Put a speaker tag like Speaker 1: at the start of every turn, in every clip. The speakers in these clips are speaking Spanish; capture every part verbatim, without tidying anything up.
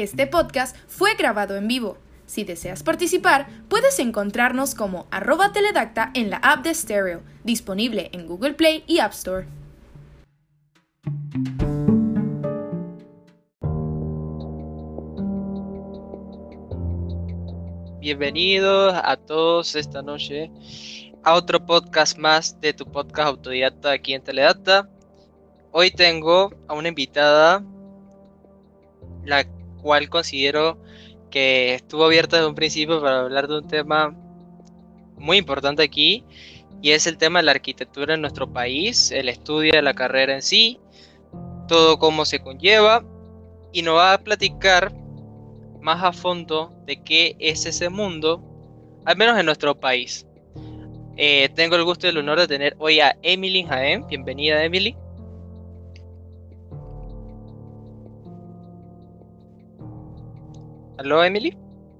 Speaker 1: Este podcast fue grabado en vivo. Si deseas participar, puedes encontrarnos como arroba teledacta en la app de Stereo, disponible en Google Play y App Store.
Speaker 2: Bienvenidos a todos esta noche a otro podcast más de tu podcast autodidacta aquí en Teledacta. Hoy tengo a una invitada, la cual considero que estuvo abierta desde un principio para hablar de un tema muy importante aquí, y es el tema de la arquitectura en nuestro país, el estudio de la carrera en sí, todo cómo se conlleva, y nos va a platicar más a fondo de qué es ese mundo, al menos en nuestro país. Eh, tengo el gusto y el honor de tener hoy a Emily Jaén. Bienvenida, Emily. ¿Aló, Emily?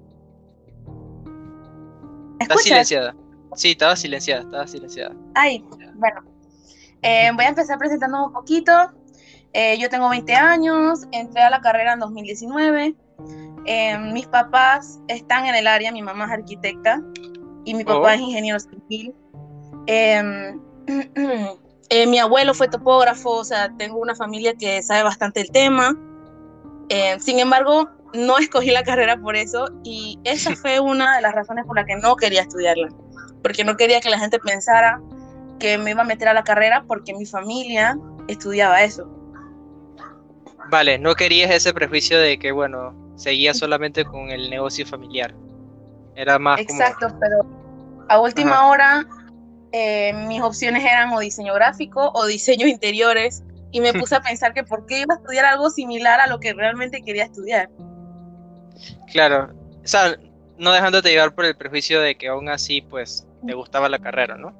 Speaker 2: ¿Estás silenciada? Sí, estaba silenciada, estaba silenciada.
Speaker 3: Ay, bueno, eh, voy a empezar presentando un poquito. Eh, yo tengo veinte años, entré a la carrera en dos mil diecinueve. Eh, mis papás están en el área, mi mamá es arquitecta y mi papá
Speaker 2: Oh.
Speaker 3: es ingeniero civil. Eh, eh, mi abuelo fue topógrafo, o sea, tengo una familia que sabe bastante el tema. Eh, sin embargo, no escogí la carrera por eso, y esa fue una de las razones por las que no quería estudiarla, porque no quería que la gente pensara que me iba a meter a la carrera porque mi familia estudiaba eso.
Speaker 2: Vale, no querías ese prejuicio de que, bueno, seguía solamente con el negocio familiar. Era más
Speaker 3: Exacto,
Speaker 2: como...
Speaker 3: pero a última
Speaker 2: Ajá.
Speaker 3: hora eh, mis opciones eran o diseño gráfico o diseño interiores, y me puse a pensar que por qué iba a estudiar algo similar a lo que realmente quería estudiar.
Speaker 2: Claro, o sea, no dejándote llevar por el prejuicio de que aún así, pues, te gustaba la carrera, ¿no?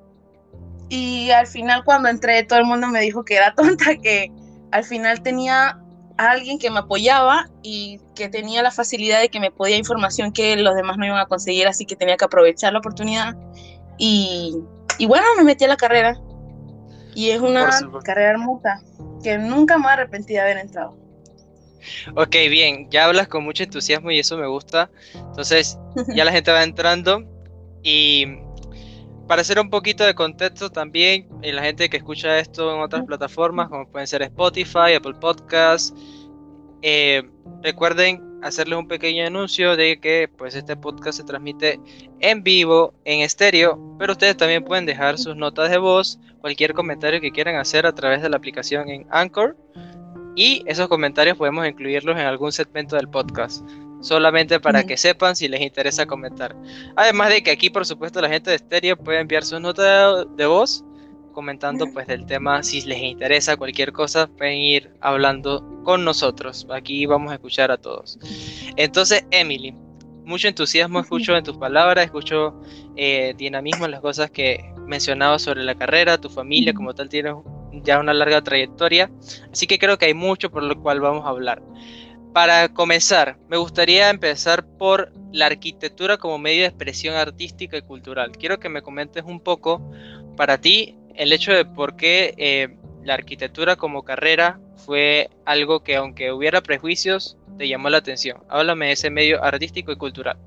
Speaker 3: Y al final, cuando entré, todo el mundo me dijo que era tonta, que al final tenía a alguien que me apoyaba y que tenía la facilidad de que me podía información que los demás no iban a conseguir, así que tenía que aprovechar la oportunidad. Y, y bueno, me metí a la carrera. Y es una carrera hermosa que nunca me voy a arrepentir de haber entrado.
Speaker 2: Ok, bien, ya hablas con mucho entusiasmo y eso me gusta. Entonces, ya la gente va entrando. Y para hacer un poquito de contexto también, y la gente que escucha esto en otras plataformas, como pueden ser Spotify, Apple Podcasts, eh, recuerden hacerles un pequeño anuncio de que pues este podcast se transmite en vivo, en estéreo, pero ustedes también pueden dejar sus notas de voz, cualquier comentario que quieran hacer a través de la aplicación en Anchor, y esos comentarios podemos incluirlos en algún segmento del podcast, solamente para que sepan si les interesa comentar. Además de que aquí, por supuesto, la gente de estéreo puede enviar sus notas de voz comentando pues del tema. Si les interesa cualquier cosa, pueden ir hablando con nosotros. Aquí vamos a escuchar a todos. Entonces, Emily, mucho entusiasmo escucho en tus palabras, escucho eh, dinamismo en las cosas que mencionabas sobre la carrera, tu familia como tal tiene ya una larga trayectoria, así que creo que hay mucho por lo cual vamos a hablar. Para comenzar, me gustaría empezar por la arquitectura como medio de expresión artística y cultural. Quiero que me comentes un poco, para ti, el hecho de por qué eh, la arquitectura como carrera fue algo que, aunque hubiera prejuicios, te llamó la atención. Háblame de ese medio artístico y cultural.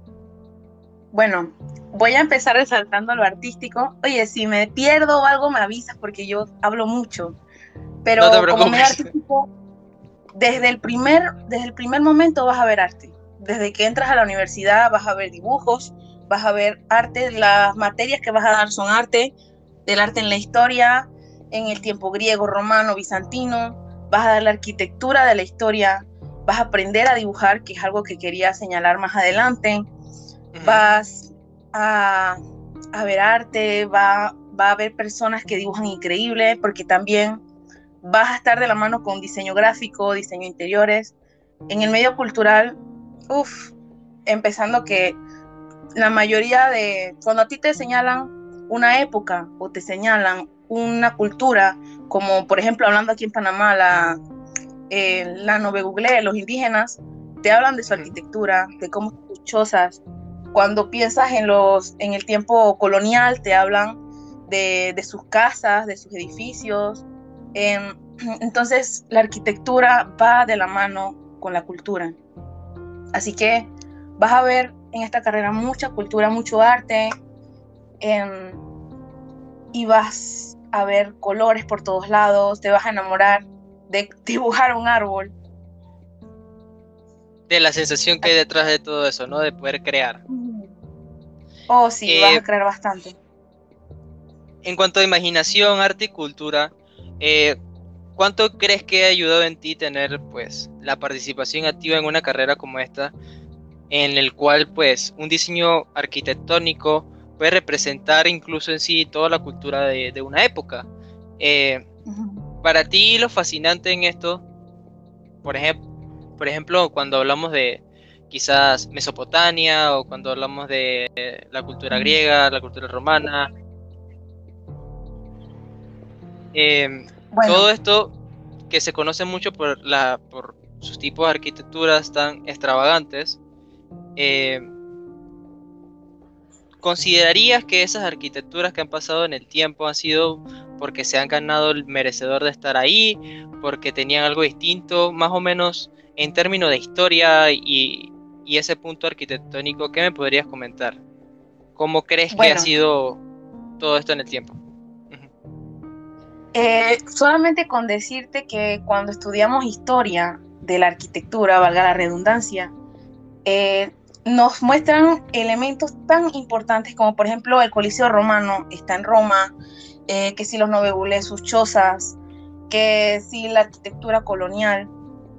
Speaker 3: Bueno, voy a empezar resaltando lo artístico. Oye, si me pierdo o algo, me avisas porque yo hablo mucho. Pero
Speaker 2: no te preocupes.
Speaker 3: Como medio artístico, desde el, primer, desde el primer momento vas a ver arte. Desde que entras a la universidad vas a ver dibujos, vas a ver arte. Las materias que vas a dar son arte, del arte en la historia, en el tiempo griego, romano, bizantino. Vas a dar la arquitectura de la historia, vas a aprender a dibujar, que es algo que quería señalar más adelante. Uh-huh. Vas a, a ver arte, va, va a haber personas que dibujan increíble, porque también vas a estar de la mano con diseño gráfico, diseño interiores. En el medio cultural, uff, empezando que la mayoría de, cuando a ti te señalan una época o te señalan una cultura, como por ejemplo hablando aquí en Panamá, la, eh, la Novebuglé, los indígenas, te hablan de su arquitectura, de cómo son sus chozas. Cuando piensas en, los, en el tiempo colonial, te hablan de, de sus casas, de sus edificios. Eh, entonces, la arquitectura va de la mano con la cultura. Así que vas a ver en esta carrera mucha cultura, mucho arte, eh, y vas a ver colores por todos lados, te vas a enamorar de dibujar un árbol.
Speaker 2: De la sensación que hay detrás de todo eso, ¿no? De poder crear.
Speaker 3: Oh, sí,
Speaker 2: Eh,
Speaker 3: vas a crear bastante.
Speaker 2: En cuanto a imaginación, arte y cultura, eh, ¿cuánto crees que ha ayudado en ti tener, pues, la participación activa en una carrera como esta, en el cual, pues, un diseño arquitectónico puede representar incluso en sí toda la cultura de, de una época? Eh,
Speaker 3: Uh-huh.
Speaker 2: Para ti, lo fascinante en esto, por ejemplo, por ejemplo, cuando hablamos de quizás Mesopotamia o cuando hablamos de la cultura griega, la cultura romana, eh,
Speaker 3: Bueno,
Speaker 2: todo esto que se conoce mucho por, la, por sus tipos de arquitecturas tan extravagantes, eh, ¿considerarías que esas arquitecturas que han pasado en el tiempo han sido porque se han ganado el merecedor de estar ahí, porque tenían algo distinto, más o menos en términos de historia y, y ese punto arquitectónico? ¿Qué me podrías comentar? ¿Cómo crees que ha
Speaker 3: bueno,
Speaker 2: sido todo esto en el tiempo?
Speaker 3: eh, solamente con decirte que cuando estudiamos historia de la arquitectura, valga la redundancia, eh, nos muestran elementos tan importantes como por ejemplo el Coliseo Romano está en Roma, eh, que si los novebules, sus chozas, que si la arquitectura colonial.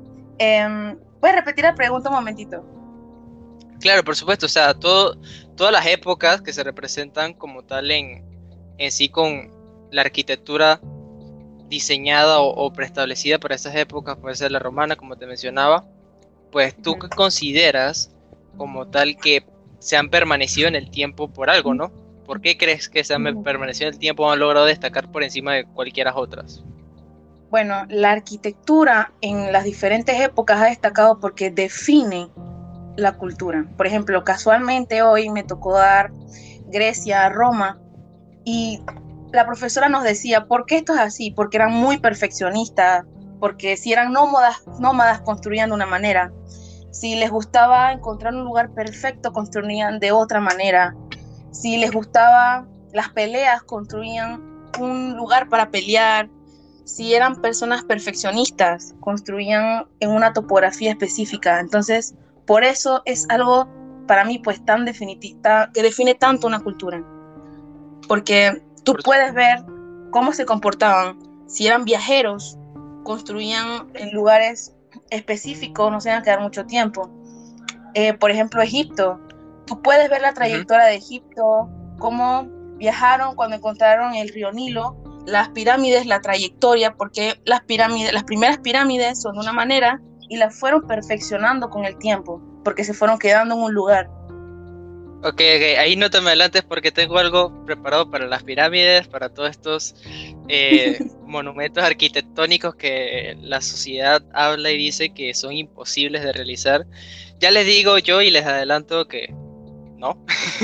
Speaker 3: Eh, ¿Puedes repetir la pregunta un momentito?
Speaker 2: Claro, por supuesto, o sea, todo, todas las épocas que se representan como tal en, en sí con la arquitectura diseñada o, o preestablecida para esas épocas, puede ser la romana, como te mencionaba, pues tú
Speaker 3: Uh-huh.
Speaker 2: consideras como tal que se han permanecido en el tiempo por algo, ¿no? ¿Por qué crees que se han
Speaker 3: Uh-huh.
Speaker 2: permanecido en el tiempo o han logrado destacar por encima de cualquiera otras?
Speaker 3: Bueno, la arquitectura en las diferentes épocas ha destacado porque define la cultura. Por ejemplo, casualmente hoy me tocó dar Grecia, Roma, y la profesora nos decía, ¿por qué esto es así? Porque eran muy perfeccionistas, porque si eran nómadas, nómadas construían de una manera, si les gustaba encontrar un lugar perfecto, construían de otra manera, si les gustaba las peleas, construían un lugar para pelear, si eran personas perfeccionistas, construían en una topografía específica. Entonces, por eso es algo para mí pues tan definitiva, que define tanto una cultura, porque tú puedes ver cómo se comportaban. Si eran viajeros, construían en lugares específicos, no se iban a quedar mucho tiempo. Eh, por ejemplo, Egipto. Tú puedes ver la trayectoria de Egipto, cómo viajaron cuando encontraron el río Nilo, las pirámides, la trayectoria, porque las pirámides, las primeras pirámides son de una manera y las fueron perfeccionando con el tiempo, porque se fueron quedando en un lugar.
Speaker 2: Ok, ok, ahí no te me adelantes porque tengo algo preparado para las pirámides, para todos estos eh, monumentos arquitectónicos que la sociedad habla y dice que son imposibles de realizar. Ya les digo yo y les adelanto que no.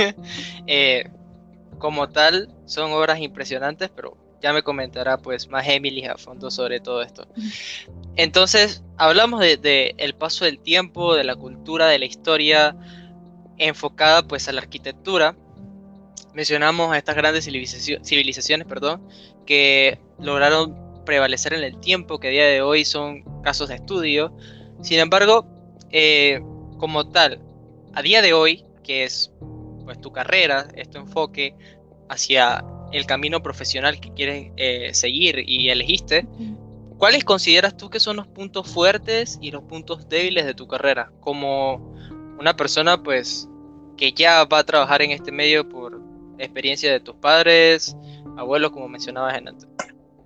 Speaker 2: eh, como tal, son obras impresionantes, pero ya me comentará pues más Emily a fondo sobre todo esto. Entonces, hablamos de, de el paso del tiempo, de la cultura, de la historia, enfocada pues a la arquitectura. Mencionamos a estas grandes civilizaciones, civilizaciones perdón, que lograron prevalecer en el tiempo, que a día de hoy son casos de estudio. Sin embargo, eh, como tal, a día de hoy, que es pues tu carrera, es tu enfoque hacia el camino profesional que quieres eh, seguir y elegiste, ¿cuáles consideras tú que son los puntos fuertes y los puntos débiles de tu carrera? Como una persona pues que ya va a trabajar en este medio por experiencia de tus padres, abuelos, como mencionabas en antes.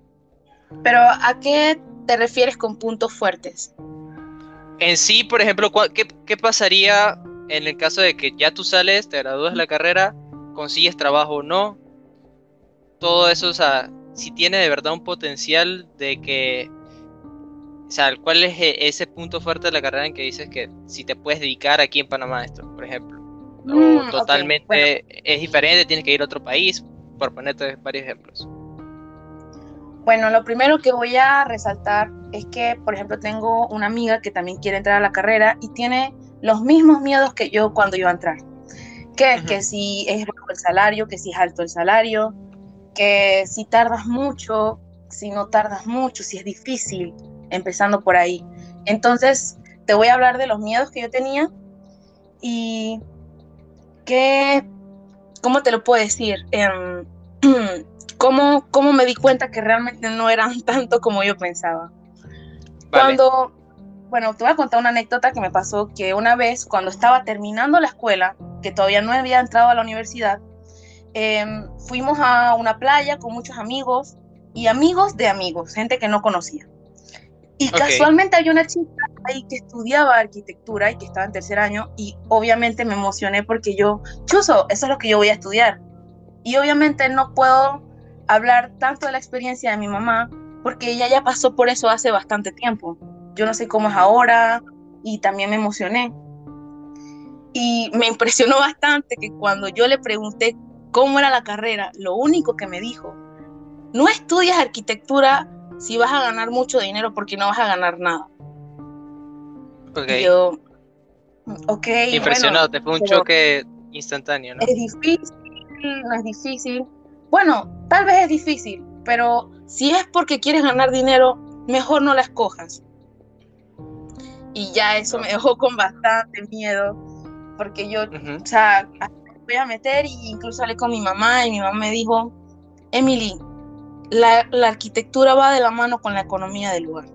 Speaker 3: Pero ¿a qué te refieres con puntos fuertes?
Speaker 2: En sí, por ejemplo, ¿qué, qué pasaría en el caso de que ya tú sales, te gradúas de la carrera, consigues trabajo o no? Todo eso, o sea, si tiene de verdad un potencial de que, o sea, ¿cuál es ese punto fuerte de la carrera en que dices que si te puedes dedicar aquí en Panamá a esto, por ejemplo? O
Speaker 3: Mm,
Speaker 2: totalmente
Speaker 3: okay, bueno.
Speaker 2: Es diferente, tienes que ir a otro país, por ponerte varios ejemplos.
Speaker 3: Bueno, lo primero que voy a resaltar es que, por ejemplo, tengo una amiga que también quiere entrar a la carrera y tiene los mismos miedos que yo cuando iba a entrar. Que,
Speaker 2: Ujú.
Speaker 3: que si es bajo el salario, que si es alto el salario, que si tardas mucho, si no tardas mucho, si es difícil, empezando por ahí. Entonces, te voy a hablar de los miedos que yo tenía y que, ¿cómo te lo puedo decir? Eh, ¿cómo, ¿Cómo me di cuenta que realmente no eran tanto como yo pensaba?
Speaker 2: Vale.
Speaker 3: Cuando, bueno, te voy a contar una anécdota que me pasó, que una vez cuando estaba terminando la escuela, que todavía no había entrado a la universidad, eh, fuimos a una playa con muchos amigos y amigos de amigos, gente que no conocía. Y
Speaker 2: Ok.
Speaker 3: casualmente había una chica ahí que estudiaba arquitectura y que estaba en tercer año y obviamente me emocioné porque yo, chuzo, eso es lo que yo voy a estudiar. Y obviamente no puedo hablar tanto de la experiencia de mi mamá porque ella ya pasó por eso hace bastante tiempo. Yo no sé cómo es ahora y también me emocioné. Y me impresionó bastante que cuando yo le pregunté cómo era la carrera, lo único que me dijo, no estudias arquitectura si vas a ganar mucho dinero porque no vas a ganar nada.
Speaker 2: Ok.
Speaker 3: Y yo, ok,
Speaker 2: Impresionado,
Speaker 3: bueno,
Speaker 2: te fue un
Speaker 3: pero
Speaker 2: choque instantáneo, ¿no?
Speaker 3: es difícil, no es difícil. Bueno, tal vez es difícil, pero si es porque quieres ganar dinero, mejor no la escojas. Y ya eso
Speaker 2: No.
Speaker 3: me dejó con bastante miedo, porque yo,
Speaker 2: Ujú.
Speaker 3: o sea, voy a meter y incluso hablé con mi mamá y mi mamá me dijo, Emily, la, la arquitectura va de la mano con la economía del lugar.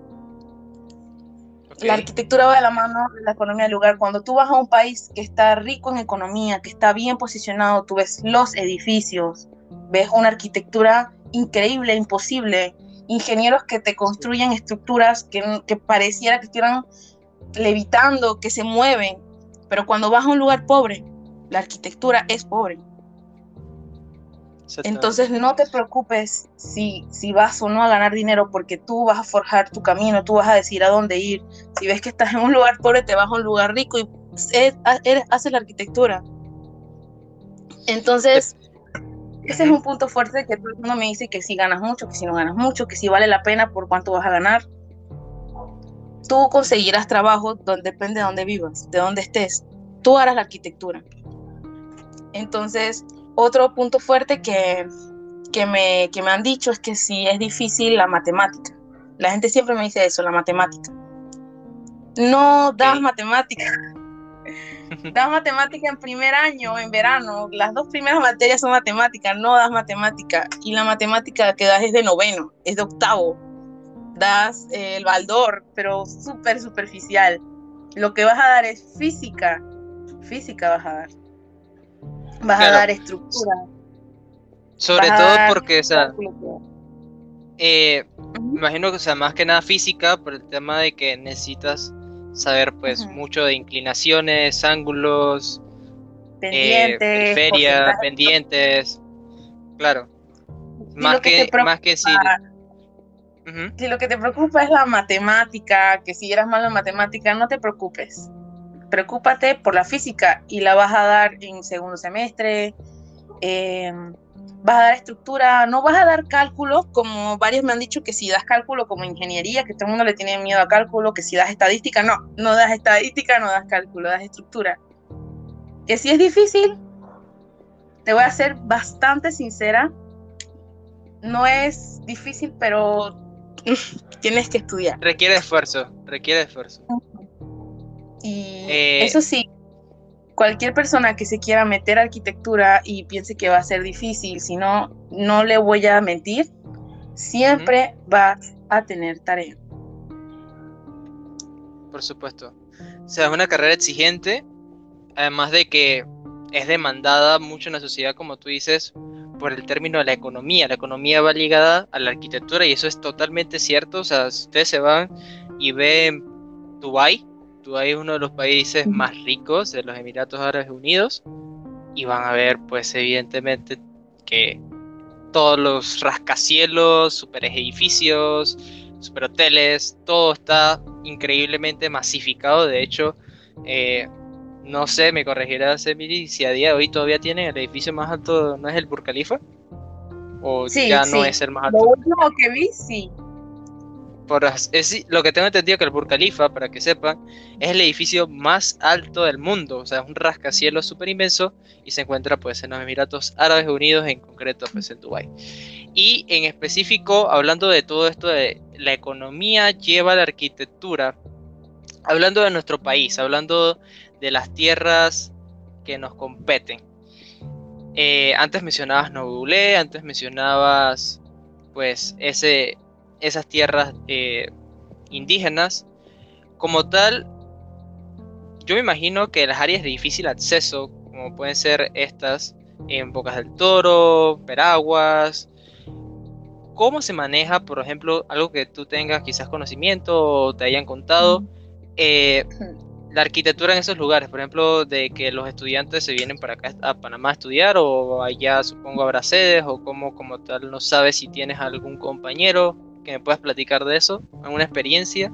Speaker 2: Ok.
Speaker 3: La arquitectura va de la mano de la economía del lugar. Cuando tú vas a un país que está rico en economía, que está bien posicionado, tú ves los edificios, ves una arquitectura increíble, imposible, ingenieros que te construyen estructuras que, que pareciera que estuvieran levitando, que se mueven, pero cuando vas a un lugar pobre, la arquitectura es pobre.
Speaker 2: Exactamente.
Speaker 3: Entonces no te preocupes si, si vas o no a ganar dinero porque tú vas a forjar tu camino, tú vas a decidir a dónde ir. Si ves que estás en un lugar pobre, te vas a un lugar rico y eres, haces la arquitectura. Entonces, ese es un punto fuerte que todo el mundo me dice que si ganas mucho, que si no ganas mucho, que si vale la pena por cuánto vas a ganar. Tú conseguirás trabajo donde depende de dónde vivas, de dónde estés. Tú harás la arquitectura. Entonces, otro punto fuerte que, que, me, que me han dicho es que si es difícil la matemática. La gente siempre me dice eso, la matemática. No das
Speaker 2: Ok.
Speaker 3: matemática. Das matemática en primer año, en verano. Las dos primeras materias son matemática, no das matemática. Y la matemática que das es de noveno, es de octavo. Das eh, el baldor, pero súper superficial. Lo que vas a dar es física. Física vas a dar. Vas a
Speaker 2: Claro,
Speaker 3: dar estructura.
Speaker 2: sobre
Speaker 3: Vas a
Speaker 2: todo
Speaker 3: dar
Speaker 2: porque, o sea,
Speaker 3: cálculo.
Speaker 2: eh,
Speaker 3: Uh-huh.
Speaker 2: imagino que, o sea, más que nada física, por el tema de que necesitas saber, pues,
Speaker 3: Uh-huh.
Speaker 2: mucho de inclinaciones, ángulos, eh,
Speaker 3: Pendientes,
Speaker 2: periferia,
Speaker 3: porcentajes.
Speaker 2: pendientes, claro,
Speaker 3: Si
Speaker 2: más
Speaker 3: lo que te
Speaker 2: que, más
Speaker 3: preocupa,
Speaker 2: que si, ujú,
Speaker 3: si lo que te preocupa es la matemática, que si eras malo en matemática, no te preocupes. Preocúpate por la física y la vas a dar en segundo semestre. Eh, vas a dar estructura, no vas a dar cálculo, como varios me han dicho que si das cálculo como ingeniería, que todo el mundo le tiene miedo a cálculo, que si das estadística, no, no das estadística, no das cálculo, das estructura. Que si es difícil, te voy a ser bastante sincera, no es difícil, pero tienes que estudiar.
Speaker 2: requiere esfuerzo, requiere esfuerzo.
Speaker 3: Y
Speaker 2: Eh,
Speaker 3: eso sí, cualquier persona que se quiera meter a arquitectura y piense que va a ser difícil, si no, no le voy a mentir, siempre uh-huh. vas a tener tarea.
Speaker 2: Por supuesto. O sea, es una carrera exigente, además de que es demandada mucho en la sociedad, como tú dices, por el término de la economía. La economía va ligada a la arquitectura y eso es totalmente cierto. O sea, si ustedes se van y ven Dubái, Dubái es uno de los países uh-huh. más ricos de los Emiratos Árabes Unidos, y van a ver, pues, evidentemente que todos los rascacielos, super edificios, super hoteles, todo está increíblemente masificado. De hecho, eh, no sé, me corregirás, Emily, si a día de hoy todavía tienen el edificio más alto, ¿no es el Burj Khalifa? ¿O
Speaker 3: sí,
Speaker 2: ya
Speaker 3: sí.
Speaker 2: no es el más alto?
Speaker 3: Lo último que vi, sí.
Speaker 2: por, es lo que tengo entendido que el Burj Khalifa, para que sepan, es el edificio más alto del mundo, o sea, es un rascacielos súper inmenso y se encuentra pues en los Emiratos Árabes Unidos, en concreto pues en Dubái. Y en específico, hablando de todo esto de la economía lleva la arquitectura, hablando de nuestro país, hablando de las tierras que nos competen. Eh, antes mencionabas Novaulé, antes mencionabas pues ese, esas tierras eh, indígenas. Como tal, yo me imagino que las áreas de difícil acceso, como pueden ser estas en Bocas del Toro, Veraguas, ¿cómo se maneja, por ejemplo, algo que tú tengas quizás conocimiento o te hayan contado, eh, la arquitectura en esos lugares? Por ejemplo, de que los estudiantes se vienen para acá a Panamá a estudiar, o allá supongo habrá sedes, o como, como tal, no sabes si tienes algún compañero que me puedas platicar de eso, alguna experiencia.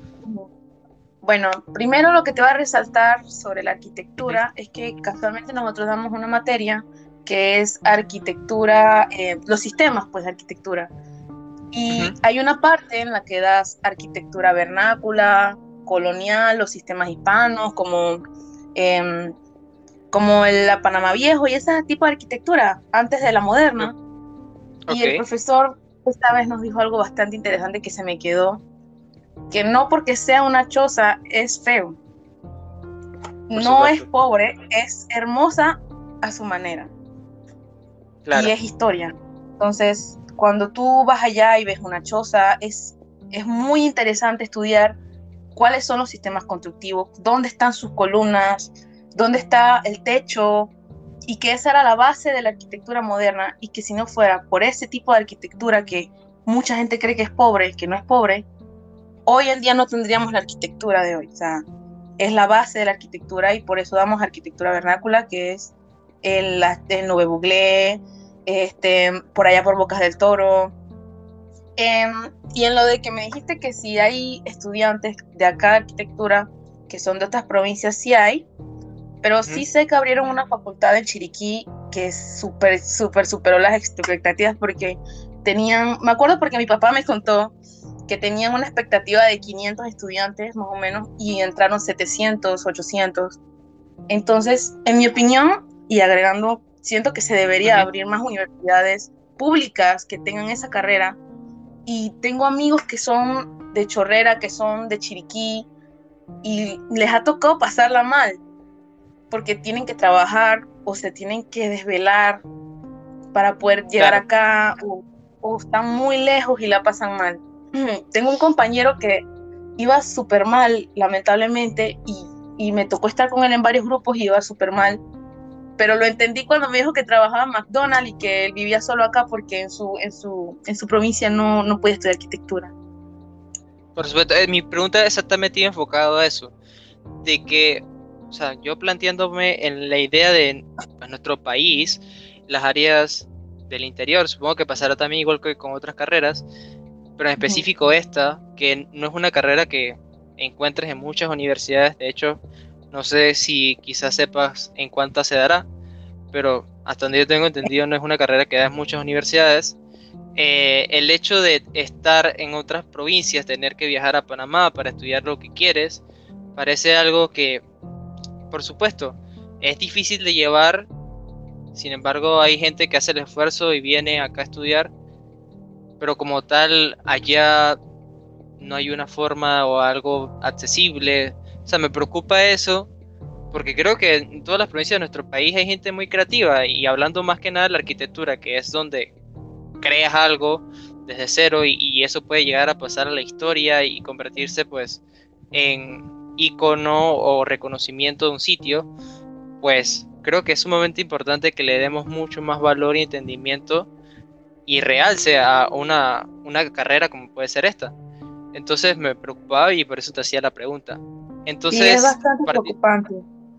Speaker 3: Bueno, primero lo que te va a resaltar sobre la arquitectura uh-huh. es que casualmente nosotros damos una materia que es arquitectura, eh, los sistemas pues de arquitectura. Y uh-huh. hay una parte en la que das arquitectura vernácula, colonial, los sistemas hispanos, como, eh, como el la Panamá Viejo y ese tipo de arquitectura, antes de la moderna. Okay. Y el profesor esta vez nos dijo algo bastante interesante que se me quedó, que no porque sea una choza es feo. Por no supuesto. Es pobre, es hermosa a su manera. Claro. Y es historia. Entonces, cuando tú vas allá y ves una choza, es, es muy interesante estudiar cuáles son los sistemas constructivos, dónde están sus columnas, dónde está el techo, y que esa era la base de la arquitectura moderna, y que si no fuera por ese tipo de arquitectura que mucha gente cree que es pobre, que no es pobre, hoy en día no tendríamos la arquitectura de hoy. O sea, es la base de la arquitectura, y por eso damos arquitectura vernácula, que es el, el Nové Buglé, este, por allá por Bocas del Toro. Eh, y en lo de que me dijiste que si hay estudiantes de acá de arquitectura que son de otras provincias, sí hay, pero uh-huh. sí sé que abrieron una facultad en Chiriquí que súper, súper superó las expectativas, porque tenían, me acuerdo porque mi papá me contó que tenían una expectativa de quinientos estudiantes más o menos, y entraron setecientos, ochocientos. Entonces, en mi opinión, y agregando, siento que se debería uh-huh. abrir más universidades públicas que tengan esa carrera. Y tengo amigos que son de Chorrera, que son de Chiriquí, y les ha tocado pasarla mal, porque tienen que trabajar o se tienen que desvelar para poder llegar claro. acá, o, o están muy lejos y la pasan mal. Tengo un compañero que iba súper mal, lamentablemente, y, y me tocó estar con él en varios grupos y iba súper mal, pero lo entendí cuando me dijo que trabajaba en McDonald's y que él vivía solo acá porque en su, en su, en su provincia no, no podía estudiar arquitectura.
Speaker 2: Por supuesto, eh, mi pregunta exactamente iba enfocada a eso, de que, o sea, yo planteándome en la idea de pues, nuestro país, las áreas del interior, supongo que pasará también igual que con otras carreras, pero en específico uh-huh. esta, que no es una carrera que encuentres en muchas universidades. De hecho, no sé si quizás sepas en cuántas se dará, pero hasta donde yo tengo entendido no es una carrera que da en muchas universidades. Eh, el hecho de estar en otras provincias, tener que viajar a Panamá para estudiar lo que quieres, parece algo que, por supuesto, es difícil de llevar. Sin embargo, hay gente que hace el esfuerzo y viene acá a estudiar, pero como tal, allá no hay una forma o algo accesible. O sea, me preocupa eso, porque creo que en todas las provincias de nuestro país hay gente muy creativa, y hablando más que nada de la arquitectura, que es donde creas algo desde cero, y, y eso puede llegar a pasar a la historia y convertirse pues en ícono o reconocimiento de un sitio, pues creo que es sumamente importante que le demos mucho más valor y entendimiento y realce a una, una carrera como puede ser esta. Entonces me preocupaba y por eso te hacía la pregunta. Entonces,
Speaker 3: sí, es bastante part... preocupante.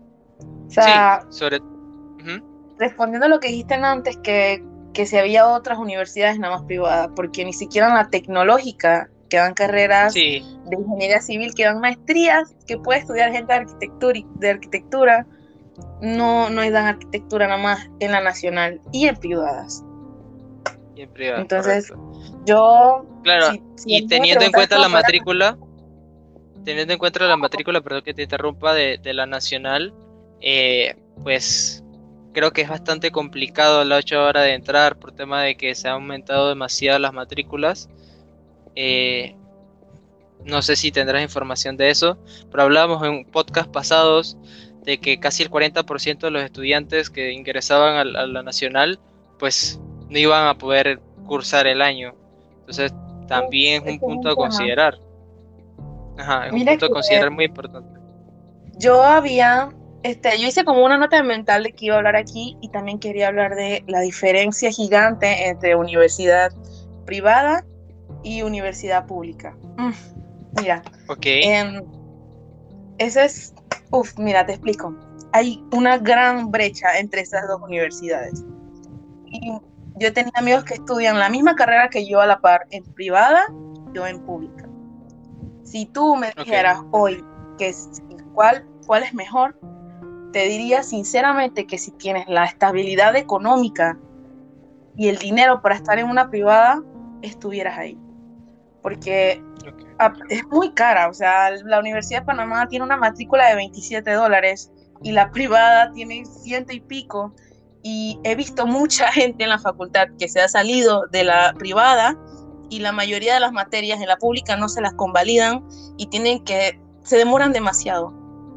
Speaker 3: O sea,
Speaker 2: sí, sobre... uh-huh.
Speaker 3: respondiendo a lo que dijiste antes, que, que si había otras universidades nada más privadas, porque ni siquiera en la tecnológica que dan carreras sí. de ingeniería civil, que dan maestrías, que puede estudiar gente de arquitectura, de arquitectura no, no dan arquitectura nada más en la nacional y en privadas.
Speaker 2: Y en privada,
Speaker 3: Entonces,
Speaker 2: correcto.
Speaker 3: yo...
Speaker 2: Claro,
Speaker 3: si- si
Speaker 2: y
Speaker 3: a mí me
Speaker 2: teniendo en
Speaker 3: preguntas
Speaker 2: cuenta la
Speaker 3: cómo pagar-
Speaker 2: matrícula, teniendo en cuenta la matrícula, perdón que te interrumpa, de, de la nacional, eh, pues creo que es bastante complicado a la ocho horas de entrar por tema de que se han aumentado demasiado las matrículas. Eh, no sé si tendrás información de eso, pero hablábamos en podcast pasados de que casi el cuarenta por ciento de los estudiantes que ingresaban a, a la nacional, pues no iban a poder cursar el año. Entonces también es
Speaker 3: es
Speaker 2: un
Speaker 3: que es
Speaker 2: punto
Speaker 3: un
Speaker 2: a
Speaker 3: tema.
Speaker 2: considerar. Ajá, es un
Speaker 3: Mira
Speaker 2: punto a
Speaker 3: que
Speaker 2: considerar muy importante.
Speaker 3: yo había, este, yo hice como una nota mental de que iba a hablar aquí y también quería hablar de la diferencia gigante entre universidad privada y universidad pública. Mm, mira,
Speaker 2: Ok,
Speaker 3: em, ese es, uf, mira, te explico. Hay una gran brecha entre esas dos universidades. Y yo he tenido amigos que estudian la misma carrera que yo a la par, en privada, yo en pública. Si tú me
Speaker 2: ok,
Speaker 3: dijeras hoy que es- cuál, cuál es mejor, te diría sinceramente que si tienes la estabilidad económica y el dinero para estar en una privada, estuvieras ahí. Porque
Speaker 2: ok.
Speaker 3: ah, es muy cara, o sea, la Universidad de Panamá tiene una matrícula de veintisiete dólares y la privada tiene ciento y pico. Y he visto mucha gente en la facultad que se ha salido de la privada y la mayoría de las materias en la pública no se las convalidan y tienen que, se demoran demasiado.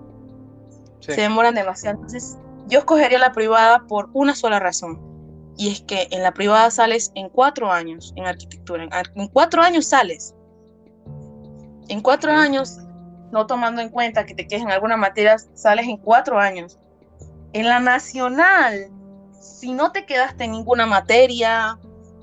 Speaker 2: Sí.
Speaker 3: Se demoran demasiado. Entonces, yo escogería la privada por una sola razón. Y es que en la privada sales en cuatro años en arquitectura. En, en cuatro años sales. En cuatro
Speaker 2: Ujú.
Speaker 3: años, no tomando en cuenta que te quedes en alguna materia, sales en cuatro años. En la nacional, si no te quedaste en ninguna materia,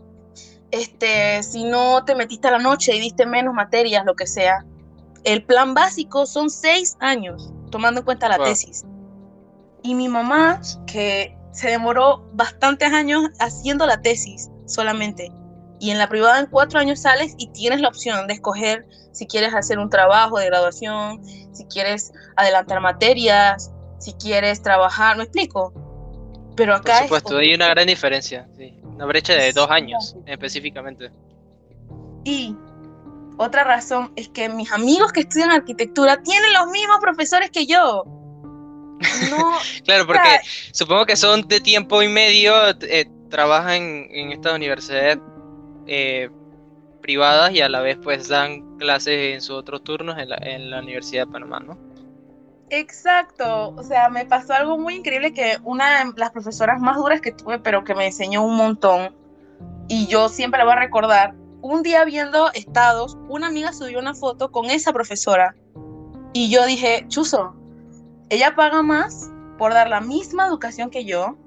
Speaker 3: este, si no te metiste a la noche y diste menos materias, lo que sea, el plan básico son seis años, tomando en cuenta la
Speaker 2: Wow.
Speaker 3: tesis. Y mi mamá, que se demoró bastantes años haciendo la tesis solamente, y en la privada en cuatro años sales y tienes la opción de escoger si quieres hacer un trabajo de graduación, si quieres adelantar materias, si quieres trabajar, ¿me explico? Pero
Speaker 2: Por
Speaker 3: acá es
Speaker 2: supuesto, hay una gran diferencia, sí. Una brecha de dos años específicamente.
Speaker 3: Y otra razón es que mis amigos que estudian arquitectura tienen los mismos profesores que yo. No,
Speaker 2: Claro,
Speaker 3: o
Speaker 2: porque
Speaker 3: sea,
Speaker 2: supongo que son de tiempo y medio, eh, trabajan en estas universidades eh, privadas y a la vez pues dan clases en sus otros turnos en la, en la Universidad de Panamá, ¿no?
Speaker 3: exacto. O sea, me pasó algo muy increíble que una de las profesoras más duras que tuve, pero que me enseñó un montón, y yo siempre la voy a recordar, un día viendo estados, una amiga subió una foto con esa profesora y yo dije, Chuzo, ella paga más por dar la misma educación que yo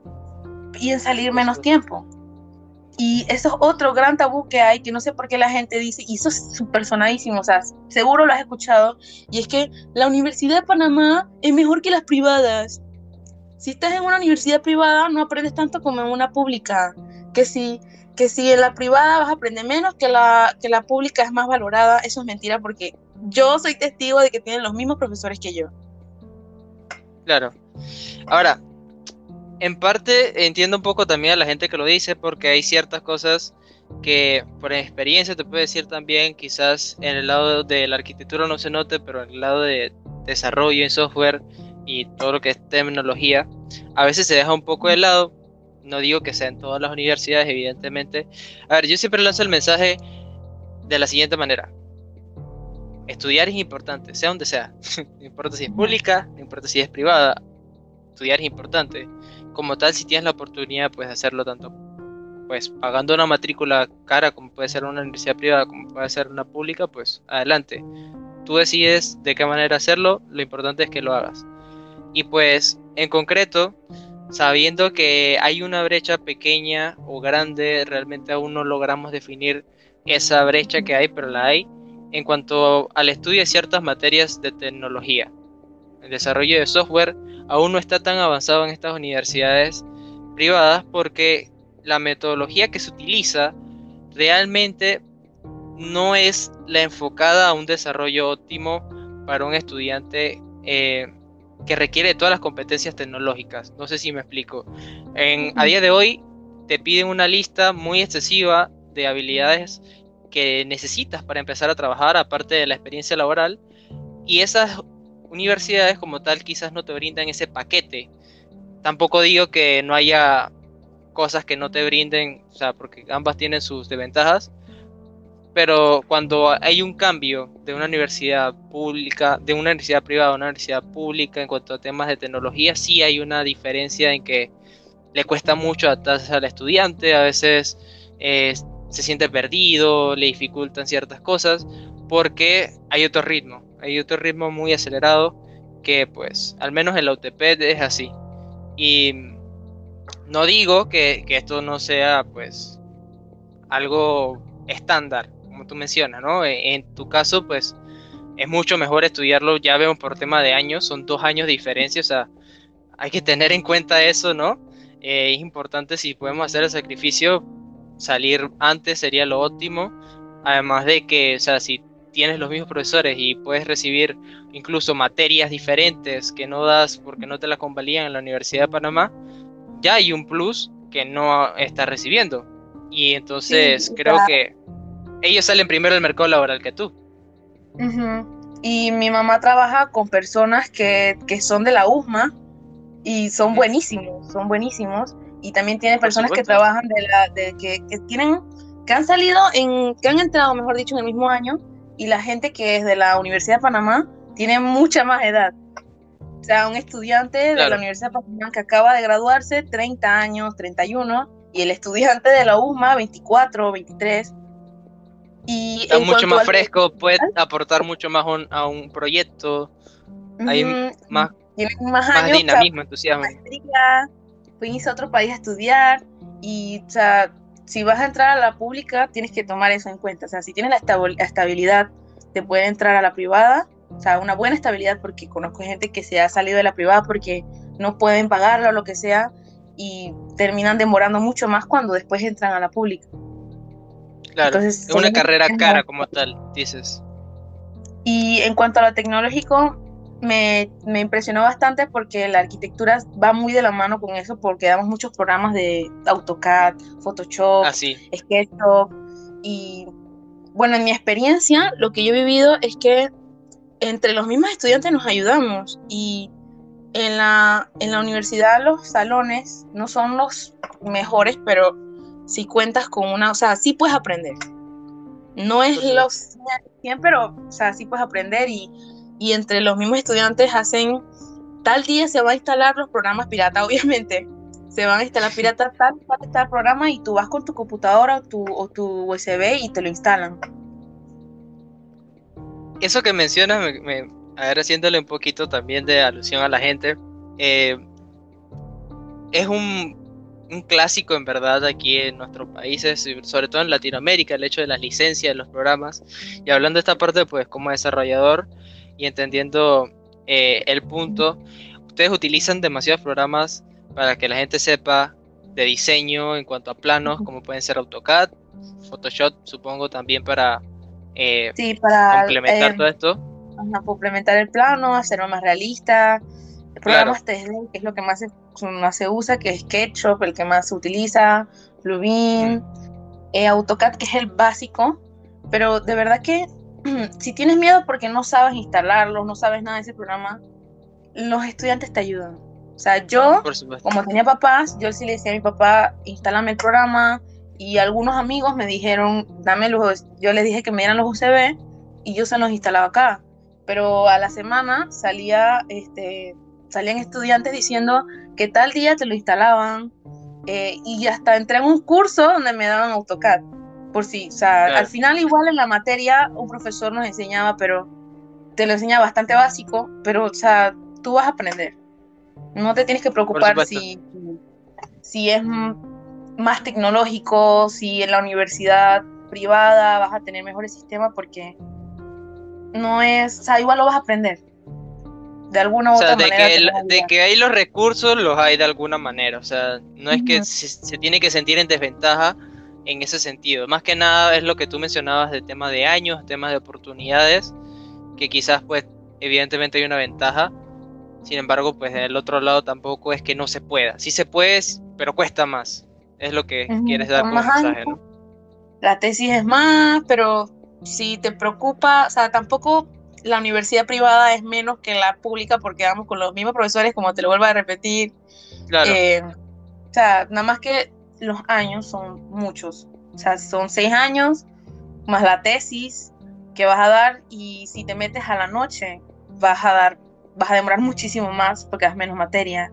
Speaker 3: y en salir
Speaker 2: Por
Speaker 3: menos
Speaker 2: supuesto.
Speaker 3: tiempo. Y eso es otro gran tabú que hay, que no sé por qué la gente dice, y eso es súper sonadísimo, o sea, seguro lo has escuchado, y es que la Universidad de Panamá es mejor que las privadas. Si estás en una universidad privada, no aprendes tanto como en una pública, que si, que si en la privada vas a aprender menos, que la, que la pública es más valorada, eso es mentira, porque yo soy testigo de que tienen los mismos profesores que yo.
Speaker 2: Claro. Ahora, en parte entiendo un poco también a la gente que lo dice, porque hay ciertas cosas que por experiencia te puedo decir también, quizás en el lado de la arquitectura no se note, pero en el lado de desarrollo en software y todo lo que es tecnología, a veces se deja un poco de lado. No digo que sea en todas las universidades, evidentemente. A ver, yo siempre lanzo el mensaje de la siguiente manera. Estudiar es importante, sea donde sea. No importa si es pública, no importa si es privada. Estudiar es importante. Como tal, si tienes la oportunidad, puedes hacerlo tanto pues pagando una matrícula cara, como puede ser una universidad privada, como puede ser una pública, pues adelante. Tú decides de qué manera hacerlo, lo importante es que lo hagas. Y pues, en concreto, sabiendo que hay una brecha pequeña o grande, realmente aún no logramos definir esa brecha que hay, pero la hay, en cuanto al estudio de ciertas materias de tecnología. El desarrollo de software aún no está tan avanzado en estas universidades privadas porque la metodología que se utiliza realmente no es la enfocada a un desarrollo óptimo para un estudiante eh, que requiere todas las competencias tecnológicas. No sé si me explico. En, a día de hoy te piden una lista muy excesiva de habilidades que necesitas para empezar a trabajar, aparte de la experiencia laboral, y esas universidades como tal quizás no te brindan ese paquete. Tampoco digo que no haya cosas que no te brinden, o sea, porque ambas tienen sus desventajas, pero cuando hay un cambio de una universidad pública, de una universidad privada a una universidad pública en cuanto a temas de tecnología, sí hay una diferencia en que le cuesta mucho adaptarse al estudiante, a veces eh, se siente perdido, le dificultan ciertas cosas, porque hay otro ritmo, hay otro ritmo muy acelerado que pues al menos en la U T P es así. Y no digo que, que esto no sea pues algo estándar, como tú mencionas, ¿no? En, en tu caso pues es mucho mejor estudiarlo, ya vemos por tema de años, son dos años de diferencia, o sea, hay que tener en cuenta eso, ¿no? Eh, es importante, si podemos hacer el sacrificio, salir antes sería lo óptimo, además de que, o sea, si tienes los mismos profesores y puedes recibir incluso materias diferentes que no das porque no te las convalidan en la Universidad de Panamá, ya hay un plus que no estás recibiendo, y entonces
Speaker 3: Sí,
Speaker 2: creo
Speaker 3: claro.
Speaker 2: que ellos salen primero del mercado laboral que tú.
Speaker 3: Ujú. Y mi mamá trabaja con personas que, que son de la U S M A y son
Speaker 2: Ujú.
Speaker 3: buenísimos, son buenísimos. Y también tiene
Speaker 2: Por
Speaker 3: personas que
Speaker 2: supuesto.
Speaker 3: trabajan de la, de que, que tienen, que han salido en, que han entrado, mejor dicho, en el mismo año, y la gente que es de la Universidad de Panamá tiene mucha más edad. O sea, un estudiante de la
Speaker 2: Claro,
Speaker 3: Universidad de Panamá que acaba de graduarse, treinta años, treinta y uno, y el estudiante de la U S M A, veinticuatro, veintitrés. Y
Speaker 2: está
Speaker 3: en
Speaker 2: mucho
Speaker 3: cuanto
Speaker 2: más
Speaker 3: al
Speaker 2: fresco, puede aportar mucho más un- a un proyecto, hay
Speaker 3: Ujú,
Speaker 2: más,
Speaker 3: tienen más
Speaker 2: más
Speaker 3: años, o sea,
Speaker 2: dinamismo, entusiasmo.
Speaker 3: maestría, pueden irse a otro país a estudiar y, o sea, si vas a entrar a la pública, tienes que tomar eso en cuenta. O sea, si tienes la estabil- la estabilidad, te puede entrar a la privada, o sea, una buena estabilidad, porque conozco gente que se ha salido de la privada porque no pueden pagarla o lo que sea, y terminan demorando mucho más cuando después entran a la pública.
Speaker 2: Claro,
Speaker 3: Entonces,
Speaker 2: es
Speaker 3: son
Speaker 2: una carrera cara
Speaker 3: experiencias.
Speaker 2: como tal, dices.
Speaker 3: Y en cuanto a lo tecnológico, me, me impresionó bastante porque la arquitectura va muy de la mano con eso, porque damos muchos programas de AutoCAD, Photoshop,
Speaker 2: Así,
Speaker 3: SketchUp. Y bueno, en mi experiencia, lo que yo he vivido es que entre los mismos estudiantes nos ayudamos, y en la, en la universidad los salones no son los mejores, pero si cuentas con una, o sea, sí puedes aprender. No es
Speaker 2: por supuesto.
Speaker 3: los cien, pero, o sea, sí puedes aprender, y, y entre los mismos estudiantes hacen, tal día se van a instalar los programas pirata, obviamente. Se van a instalar pirata tal, tal, tal programa, y tú vas con tu computadora o tu, o tu U S B y te lo instalan.
Speaker 2: Eso que mencionas, me, me- a ver, haciéndole un poquito también de alusión a la gente, eh, es un, un clásico en verdad aquí en nuestros países, y sobre todo en Latinoamérica, el hecho de las licencias de los programas. Y hablando de esta parte, pues como desarrollador y entendiendo eh, el punto, ustedes utilizan demasiados programas para que la gente sepa de diseño en cuanto a planos, como pueden ser AutoCAD, Photoshop, supongo también para eh,
Speaker 3: Sí, para
Speaker 2: complementar
Speaker 3: eh,
Speaker 2: todo esto.
Speaker 3: complementar el plano, hacerlo más realista.
Speaker 2: Claro,
Speaker 3: Programas tres D, que es lo que más se, más se usa, que es SketchUp, el que más se utiliza, Bluebeam,
Speaker 2: mm,
Speaker 3: eh, AutoCAD, que es el básico. Pero de verdad que si tienes miedo porque no sabes instalarlo, no sabes nada de ese programa, los estudiantes te ayudan. O sea, yo,
Speaker 2: por supuesto.
Speaker 3: como tenía papás, yo sí le decía a mi papá, instálame el programa, y algunos amigos me dijeron, dame los, yo les dije que me dieran los U S B y yo se los instalaba acá. Pero a la semana salía, este, salían estudiantes diciendo que tal día te lo instalaban, eh, y hasta entré en un curso donde me daban AutoCAD. Por si, o sea, al
Speaker 2: Claro,
Speaker 3: final igual en la materia un profesor nos enseñaba, pero te lo enseña bastante básico, pero, o sea, tú vas a aprender. No te tienes que
Speaker 2: por
Speaker 3: preocupar
Speaker 2: supuesto.
Speaker 3: si, si es más tecnológico, si en la universidad privada vas a tener mejores sistemas, porque no es, o sea, igual lo vas a aprender. De alguna
Speaker 2: O
Speaker 3: u
Speaker 2: sea,
Speaker 3: otra
Speaker 2: de
Speaker 3: manera
Speaker 2: que,
Speaker 3: te
Speaker 2: el-
Speaker 3: vas a
Speaker 2: de
Speaker 3: ayudar.
Speaker 2: que hay los recursos, los hay de alguna manera. O sea, no es que
Speaker 3: Ujú.
Speaker 2: se, se tiene que sentir en desventaja en ese sentido. Más que nada es lo que tú mencionabas de temas de años, temas de oportunidades, que quizás pues evidentemente hay una ventaja. Sin embargo, pues del otro lado tampoco es que no se pueda. Sí se puede, pero cuesta más. Es lo que
Speaker 3: Ujú,
Speaker 2: quieres dar
Speaker 3: son
Speaker 2: como
Speaker 3: más
Speaker 2: mensaje,
Speaker 3: años.
Speaker 2: ¿no?
Speaker 3: La tesis es más, pero si te preocupa, o sea, tampoco la universidad privada es menos que la pública porque vamos con los mismos profesores, como te lo vuelvo a repetir.
Speaker 2: Claro,
Speaker 3: Eh, o sea, nada más que los años son muchos. O sea, son seis años más la tesis que vas a dar y si te metes a la noche vas a dar, vas a demorar muchísimo más porque das menos materia.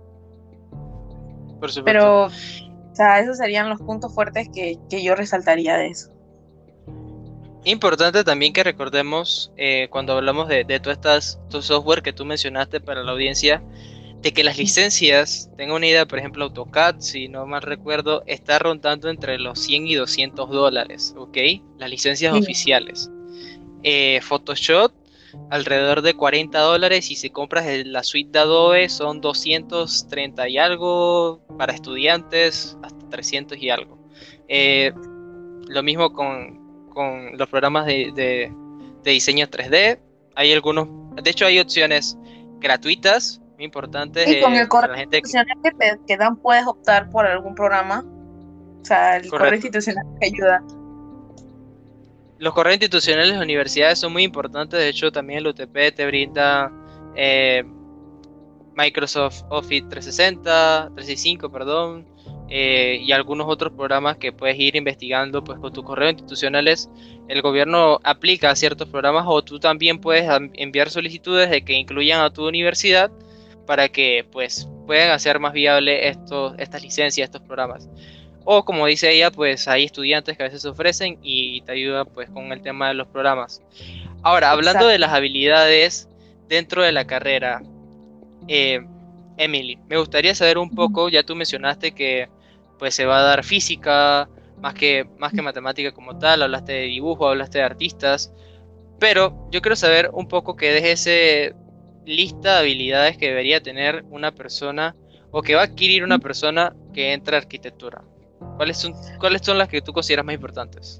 Speaker 2: por supuesto.
Speaker 3: Pero, o sea, esos serían los puntos fuertes que, que yo resaltaría de eso.
Speaker 2: Importante también que recordemos eh, cuando hablamos de, de todas estas estos software que tú mencionaste para la audiencia, de que las licencias, tengo una idea, por ejemplo, AutoCAD, si no mal recuerdo, está rondando entre los cien y doscientos dólares, ¿ok? Las licencias
Speaker 3: Sí.
Speaker 2: oficiales. Eh, Photoshop, alrededor de cuarenta dólares, y si compras el- la suite de Adobe son doscientos treinta y algo, para estudiantes hasta trescientos y algo. Eh, lo mismo con, con los programas de, de, de diseño tres D. Hay algunos, de hecho hay opciones gratuitas, muy importantes
Speaker 3: Y con
Speaker 2: eh,
Speaker 3: el
Speaker 2: para
Speaker 3: correo
Speaker 2: la gente que...
Speaker 3: institucional que te que dan puedes optar por algún programa. O sea, el correo
Speaker 2: Correcto.
Speaker 3: institucional te ayuda.
Speaker 2: Los correos institucionales de las universidades son muy importantes, de hecho también el U T P te brinda eh, Microsoft Office trescientos sesenta, trescientos sesenta y cinco, perdón, eh, y algunos otros programas que puedes ir investigando pues con tus correos institucionales. El gobierno aplica ciertos programas o tú también puedes enviar solicitudes de que incluyan a tu universidad para que pues puedan hacer más viable estos, estas licencias, estos programas. O como dice ella, pues hay estudiantes que a veces ofrecen y te ayudan pues con el tema de los programas. Ahora, hablando de
Speaker 3: Exacto.
Speaker 2: las habilidades dentro de la carrera, eh, Emily, me gustaría saber un poco, ya tú mencionaste que pues se va a dar física, más que, más que matemática como tal, hablaste de dibujo, hablaste de artistas, pero yo quiero saber un poco que deje ese lista de habilidades que debería tener una persona o que va a adquirir una persona que entra a arquitectura. ¿Cuáles son, cuáles son las que tú consideras más importantes?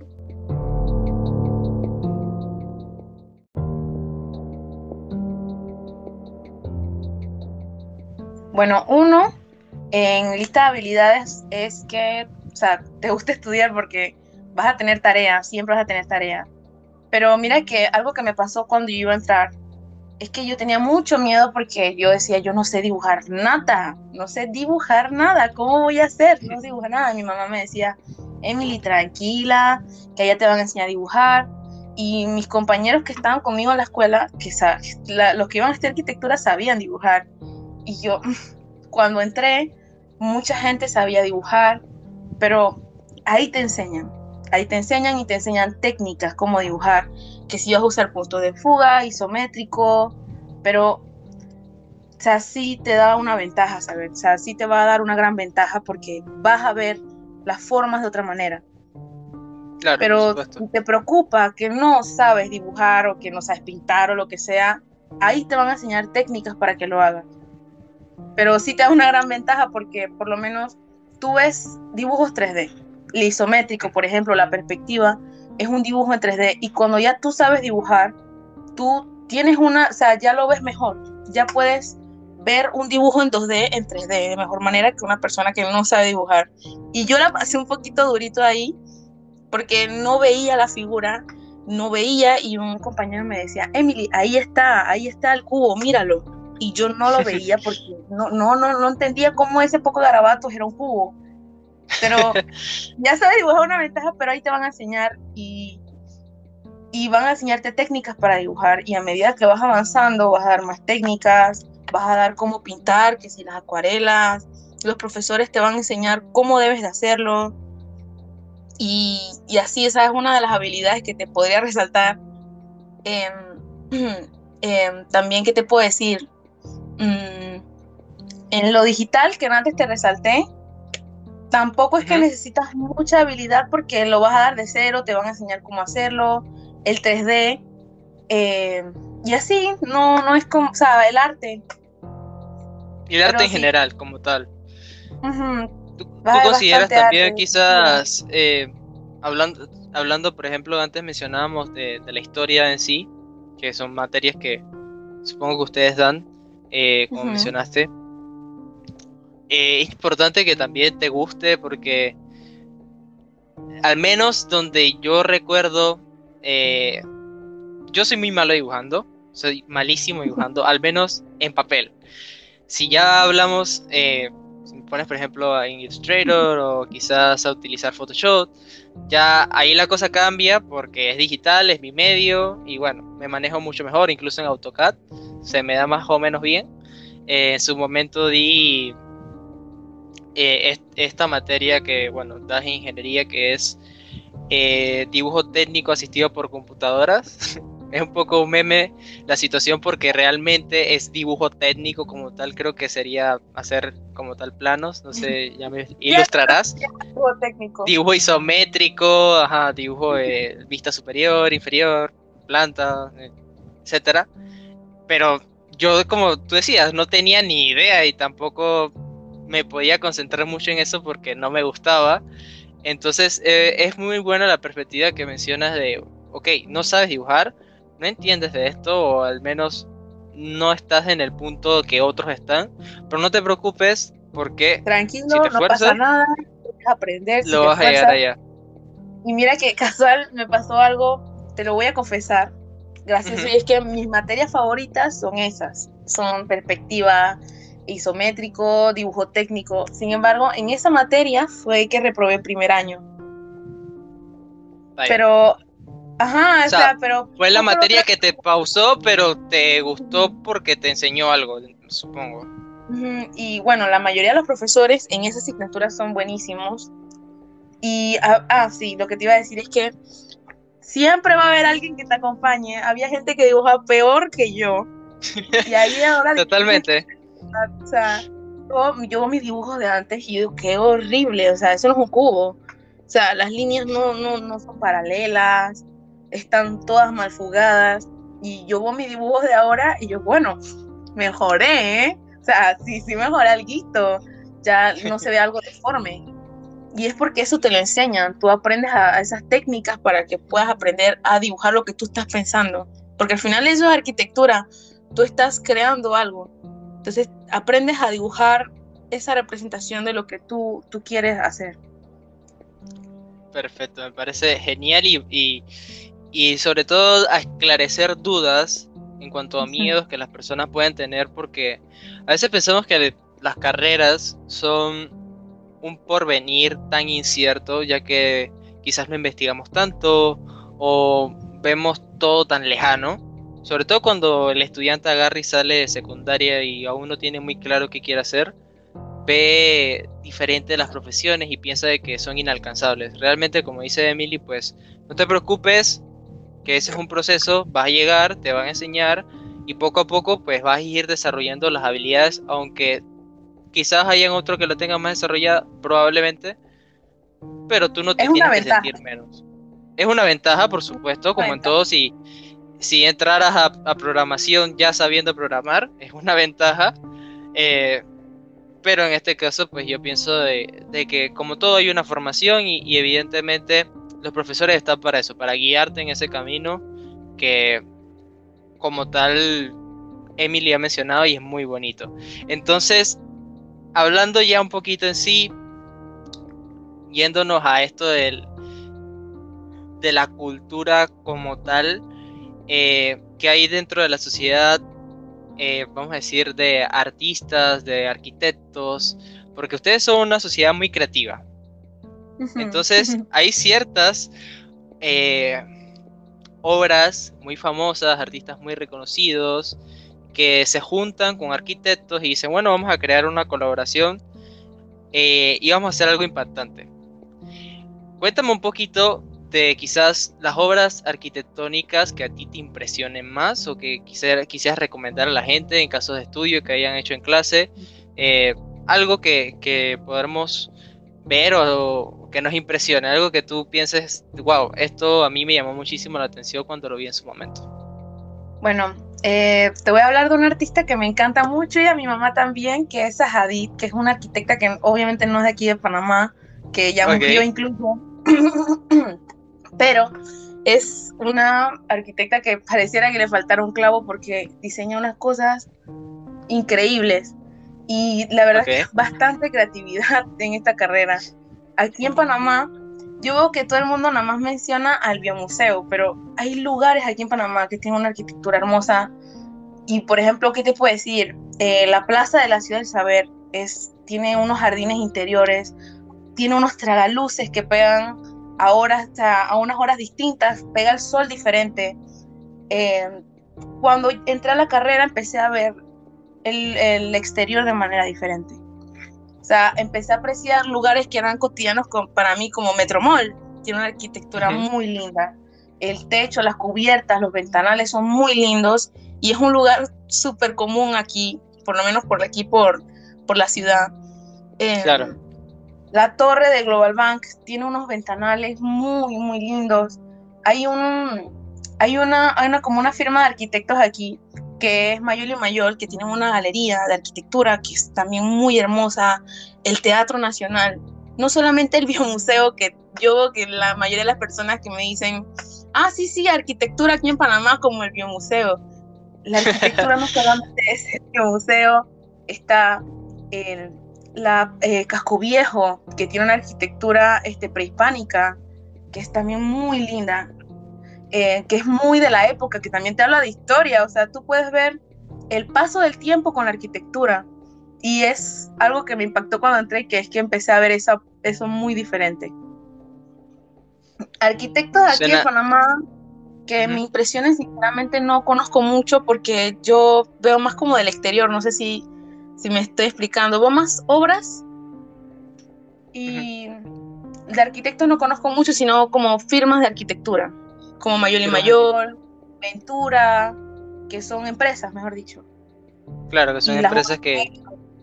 Speaker 3: Bueno, uno en lista de habilidades es que, o sea, te gusta estudiar porque vas a tener tarea, siempre vas a tener tarea. Pero mira que algo que me pasó cuando yo iba a entrar es que yo tenía mucho miedo porque yo decía, yo no sé dibujar nada, no sé dibujar nada, ¿cómo voy a hacer? No sé dibujar nada. Mi mamá me decía, Emily, tranquila, que allá te van a enseñar a dibujar. Y mis compañeros que estaban conmigo en la escuela, que la, los que iban a estudiar arquitectura sabían dibujar. Y yo, cuando entré, mucha gente sabía dibujar, pero ahí te enseñan, ahí te enseñan y te enseñan técnicas, cómo dibujar, que si vas a usar puntos de fuga, isométrico, pero, o sea, sí te da una ventaja, ¿sabes? O sea, sí te va a dar una gran ventaja porque vas a ver las formas de otra manera.
Speaker 2: Claro, por
Speaker 3: Pero
Speaker 2: supuesto.
Speaker 3: si te preocupa que no sabes dibujar o que no sabes pintar o lo que sea, ahí te van a enseñar técnicas para que lo hagas. Pero sí te da una gran ventaja porque por lo menos tú ves dibujos tres D. El isométrico, por ejemplo, la perspectiva, es un dibujo en tres D y cuando ya tú sabes dibujar, tú tienes una, o sea, ya lo ves mejor, ya puedes ver un dibujo en dos D, en tres D, de mejor manera que una persona que no sabe dibujar. Y yo la pasé un poquito durito ahí porque no veía la figura, no veía y un compañero me decía, Emily, ahí está, ahí está el cubo, míralo. Y yo no lo veía porque no, no, no, no entendía cómo ese poco de garabatos era un cubo. Pero ya sabes dibujar una ventaja, pero ahí te van a enseñar y, y van a enseñarte técnicas para dibujar. Y a medida que vas avanzando, vas a dar más técnicas, vas a dar cómo pintar, que si las acuarelas, los profesores te van a enseñar cómo debes de hacerlo. Y, y así esa es una de las habilidades que te podría resaltar. Eh, eh, también, ¿qué te puedo decir? Mm, en lo digital, que antes te resalté, tampoco es que
Speaker 2: Uh-huh.
Speaker 3: necesitas mucha habilidad porque lo vas a dar de cero, te van a enseñar cómo hacerlo, el tres D, eh, y así, no, no es como, o sea, el arte.
Speaker 2: Y el arte
Speaker 3: Pero
Speaker 2: en
Speaker 3: sí,
Speaker 2: general, como tal.
Speaker 3: uh-huh,
Speaker 2: ¿Tú,
Speaker 3: vas
Speaker 2: tú
Speaker 3: a ver
Speaker 2: consideras
Speaker 3: bastante
Speaker 2: también
Speaker 3: arte.
Speaker 2: quizás, eh, hablando, hablando, por ejemplo, antes mencionábamos de, de la historia en sí, que son materias que supongo que ustedes dan, eh, como
Speaker 3: Uh-huh.
Speaker 2: mencionaste, eh, es importante que también te guste porque al menos donde yo recuerdo, eh, yo soy muy malo dibujando, soy malísimo dibujando, al menos en papel. Si ya hablamos, eh, si me pones por ejemplo en Illustrator o quizás a utilizar Photoshop, ya ahí la cosa cambia porque es digital, es mi medio y bueno, me manejo mucho mejor, incluso en AutoCAD se me da más o menos bien. Eh, en su momento di eh, est- esta materia que, bueno, das ingeniería, que es eh, dibujo técnico asistido por computadoras. Es un poco un meme la situación porque realmente es dibujo técnico como tal, creo que sería hacer como tal planos, no sé, ya me ilustrarás.
Speaker 3: Dibujo técnico.
Speaker 2: Dibujo isométrico, ajá, dibujo de vista superior, inferior, planta, eh, etcétera. Pero yo, como tú decías, no tenía ni idea y tampoco me podía concentrar mucho en eso porque no me gustaba. Entonces eh, es muy buena la perspectiva que mencionas de, ok, no sabes dibujar, no entiendes de esto o al menos no estás en el punto que otros están, pero no te preocupes porque
Speaker 3: Tranquilo,
Speaker 2: si te
Speaker 3: no pasa
Speaker 2: esfuerzas,
Speaker 3: nada, puedes aprender si
Speaker 2: lo
Speaker 3: te
Speaker 2: vas a llegar
Speaker 3: esfuerzas.
Speaker 2: allá.
Speaker 3: Y mira que casual me pasó algo, te lo voy a confesar, gracioso,
Speaker 2: Ujú.
Speaker 3: y es que mis materias favoritas son esas, son perspectiva, isométrico, dibujo técnico. Sin embargo, en esa materia fue que reprobé primer año.
Speaker 2: Vaya.
Speaker 3: Pero, ajá,
Speaker 2: O
Speaker 3: o
Speaker 2: sea,
Speaker 3: sea, pero
Speaker 2: fue la
Speaker 3: no por otra.
Speaker 2: materia que te pausó, pero te gustó porque te enseñó algo, supongo.
Speaker 3: Ujú. Y bueno, la mayoría de los profesores en esa asignatura son buenísimos. Y, ah, ah, sí, lo que te iba a decir es que siempre va a haber alguien que te acompañe. Había gente que dibuja peor que yo. Y ahí ahora,
Speaker 2: Totalmente.
Speaker 3: o sea, yo, yo veo mis dibujos de antes y digo, qué horrible, o sea, eso no es un cubo. O sea, las líneas no, no, no son paralelas, están todas mal fugadas. Y yo veo mis dibujos de ahora y yo, bueno, mejoré, ¿eh? O sea, sí, sí mejoré alguito, ya no se ve algo deforme. Y es porque eso te lo enseñan, tú aprendes a, a esas técnicas para que puedas aprender a dibujar lo que tú estás pensando, porque al final eso es arquitectura, tú estás creando algo, entonces aprendes a dibujar esa representación de lo que tú, tú quieres hacer.
Speaker 2: Perfecto, me parece genial y, y, y sobre todo a esclarecer dudas en cuanto a miedos que las personas pueden tener, porque a veces pensamos que las carreras son un porvenir tan incierto, ya que quizás no investigamos tanto o vemos todo tan lejano, sobre todo cuando el estudiante agarra y sale de secundaria y aún no tiene muy claro qué quiere hacer, ve diferente las profesiones y piensa de que son inalcanzables. Realmente, como dice Emily, pues no te preocupes, que ese es un proceso, vas a llegar, te van a enseñar y poco a poco pues vas a ir desarrollando las habilidades, aunque quizás hayan otro que lo tenga más desarrollada, probablemente, pero tú no
Speaker 3: Es
Speaker 2: te
Speaker 3: una
Speaker 2: tienes que
Speaker 3: ventaja,
Speaker 2: sentir menos. Es una ventaja, por supuesto,
Speaker 3: una
Speaker 2: como en
Speaker 3: ventaja.
Speaker 2: todo, si, si entraras a, a programación ya sabiendo programar, es una ventaja, eh, pero en este caso, pues yo pienso de, de que como todo hay una formación y, y evidentemente los profesores están para eso, para guiarte en ese camino que como tal Emily ha mencionado y es muy bonito. Entonces, hablando ya un poquito en sí, yéndonos a esto del, de la cultura como tal, eh, que hay dentro de la sociedad, eh, vamos a decir, de artistas, de arquitectos, porque ustedes son una sociedad muy creativa. Entonces, hay ciertas eh, obras muy famosas, artistas muy reconocidos, que se juntan con arquitectos y dicen, bueno, vamos a crear una colaboración eh, y vamos a hacer algo impactante. Cuéntame un poquito de quizás las obras arquitectónicas que a ti te impresionen más o que quisiera, quisieras recomendar a la gente en casos de estudio que hayan hecho en clase, eh, algo que, que podamos ver o, o que nos impresione, algo que tú pienses, wow, esto a mí me llamó muchísimo la atención cuando lo vi en su momento.
Speaker 3: Bueno, eh, te voy a hablar de una artista que me encanta mucho y a mi mamá también, que es Zaha Hadid, que es una arquitecta que obviamente no es de aquí de Panamá, que ya
Speaker 2: Okay.
Speaker 3: murió incluso, pero es una arquitecta que pareciera que le faltara un clavo porque diseña unas cosas increíbles. Y la verdad
Speaker 2: Okay.
Speaker 3: que es bastante creatividad en esta carrera. Aquí en Panamá, yo veo que todo el mundo nada más menciona al biomuseo, pero hay lugares aquí en Panamá que tienen una arquitectura hermosa. Y por ejemplo, ¿qué te puedo decir? Eh, la Plaza de la Ciudad del Saber es, tiene unos jardines interiores, tiene unos tragaluces que pegan a, horas, a, a unas horas distintas, pega el sol diferente. Eh, cuando entré a la carrera empecé a ver el, el exterior de manera diferente. O sea, empecé a apreciar lugares que eran cotidianos con, para mí, como Metromall. Tiene una arquitectura
Speaker 2: Uh-huh.
Speaker 3: muy linda. El techo, las cubiertas, los ventanales son muy lindos y es un lugar súper común aquí, por lo menos por aquí, por, por la ciudad. Eh,
Speaker 2: Claro.
Speaker 3: La torre de Global Bank tiene unos ventanales muy, muy lindos. Hay, un, hay, una, hay una, como una firma de arquitectos aquí que es Mayol y Mayol, que tienen una galería de arquitectura que es también muy hermosa, el Teatro Nacional, no solamente el Biomuseo, que yo veo que la mayoría de las personas que me dicen, ah, sí, sí, arquitectura aquí en Panamá como el Biomuseo. La arquitectura no solamente es el Biomuseo, está el, la eh, Casco Viejo, que tiene una arquitectura este, prehispánica, que es también muy linda. Eh, que es muy de la época, que también te habla de historia, o sea, tú puedes ver el paso del tiempo con la arquitectura, y es algo que me impactó cuando entré, que es que empecé a ver esa, eso muy diferente. Arquitectos aquí
Speaker 2: Suena...
Speaker 3: en Panamá, que uh-huh. me impresionen, sinceramente no conozco mucho, porque yo veo más como del exterior, no sé si, si me estoy explicando, veo más obras, y uh-huh. de arquitectos no conozco mucho, sino como firmas de arquitectura, como Mayol y Mayol, Ventura, que son empresas, mejor dicho.
Speaker 2: Claro, que son y empresas que...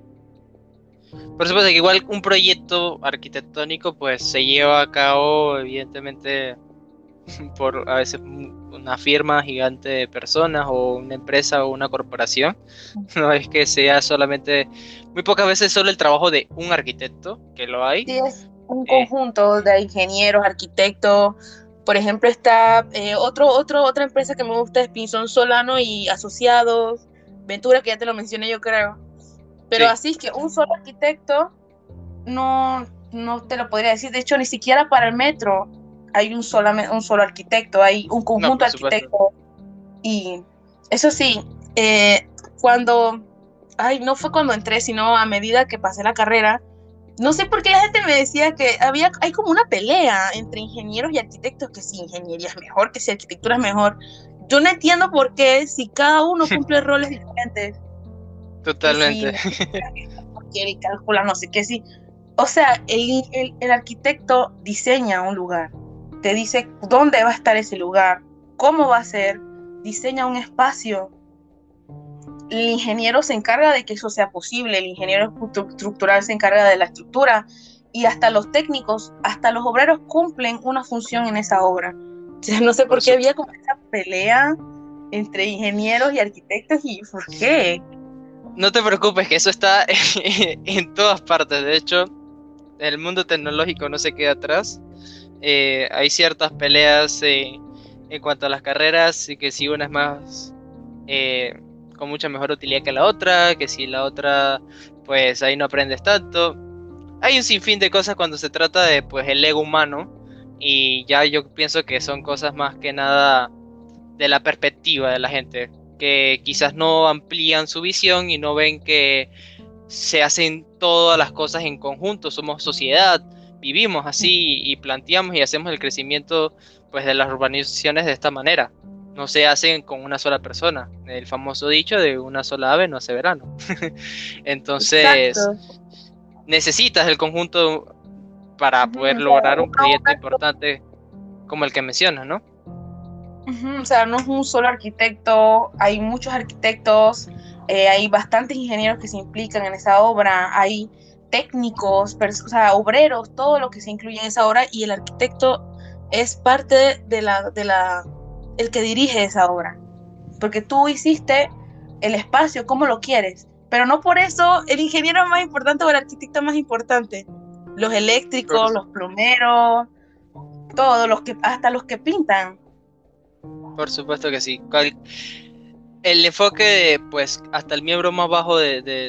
Speaker 2: Por supuesto que igual un proyecto arquitectónico pues se lleva a cabo evidentemente por a veces una firma gigante de personas o una empresa o una corporación. No es que sea solamente, muy pocas veces solo el trabajo de un arquitecto, que lo hay.
Speaker 3: Sí, es un eh, conjunto de ingenieros, arquitectos. Por ejemplo, está eh, otro, otro, otra empresa que me gusta es Pinzón Solano y Asociados, Ventura, que ya te lo mencioné yo creo. Pero sí. Así es que un solo arquitecto no, no te lo podría decir. De hecho, ni siquiera para el metro hay un solo, un solo arquitecto, hay un conjunto de no, arquitectos. Y eso sí, eh, cuando, ay, no fue cuando entré, sino a medida que pasé la carrera, no sé por qué la gente me decía que había, hay como una pelea entre ingenieros y arquitectos, que si ingeniería es mejor, que si arquitectura es mejor. Yo no entiendo por qué, si cada uno cumple roles diferentes.
Speaker 2: Totalmente.
Speaker 3: Si, porque él calcula no sé qué, sí. O sea, el, el, el arquitecto diseña un lugar, te dice dónde va a estar ese lugar, cómo va a ser, diseña un espacio. El ingeniero se encarga de que eso sea posible, el ingeniero estructural se encarga de la estructura, y hasta los técnicos, hasta los obreros cumplen una función en esa obra. O sea, no sé por, por qué había como esa pelea entre ingenieros y arquitectos, y por qué.
Speaker 2: No te preocupes, que eso está en todas partes. De hecho, el mundo tecnológico no se queda atrás. Eh, hay ciertas peleas eh, en cuanto a las carreras, y que si una es más... Eh, con mucha mejor utilidad que la otra, que si la otra, pues ahí no aprendes tanto. Hay un sinfín de cosas cuando se trata de, pues, el ego humano, y ya yo pienso que son cosas más que nada de la perspectiva de la gente, que quizás no amplían su visión y no ven que se hacen todas las cosas en conjunto. Somos sociedad, vivimos así y planteamos y hacemos el crecimiento, pues, de las urbanizaciones de esta manera. No se hacen con una sola persona. El famoso dicho de una sola ave no hace verano. Entonces, exacto, necesitas el conjunto para poder uh-huh, lograr un proyecto importante como el que mencionas, ¿no?
Speaker 3: Uh-huh, o sea, no es un solo arquitecto, hay muchos arquitectos, eh, hay bastantes ingenieros que se implican en esa obra, hay técnicos, pers- o sea, obreros, todo lo que se incluye en esa obra, y el arquitecto es parte de la... De la el que dirige esa obra, porque tú hiciste el espacio como lo quieres, pero no por eso el ingeniero es más importante o el arquitecto es más importante. Los eléctricos, los plomeros, todos los que, hasta los que pintan.
Speaker 2: Por supuesto que sí. El enfoque de, pues, hasta el miembro más bajo de, de,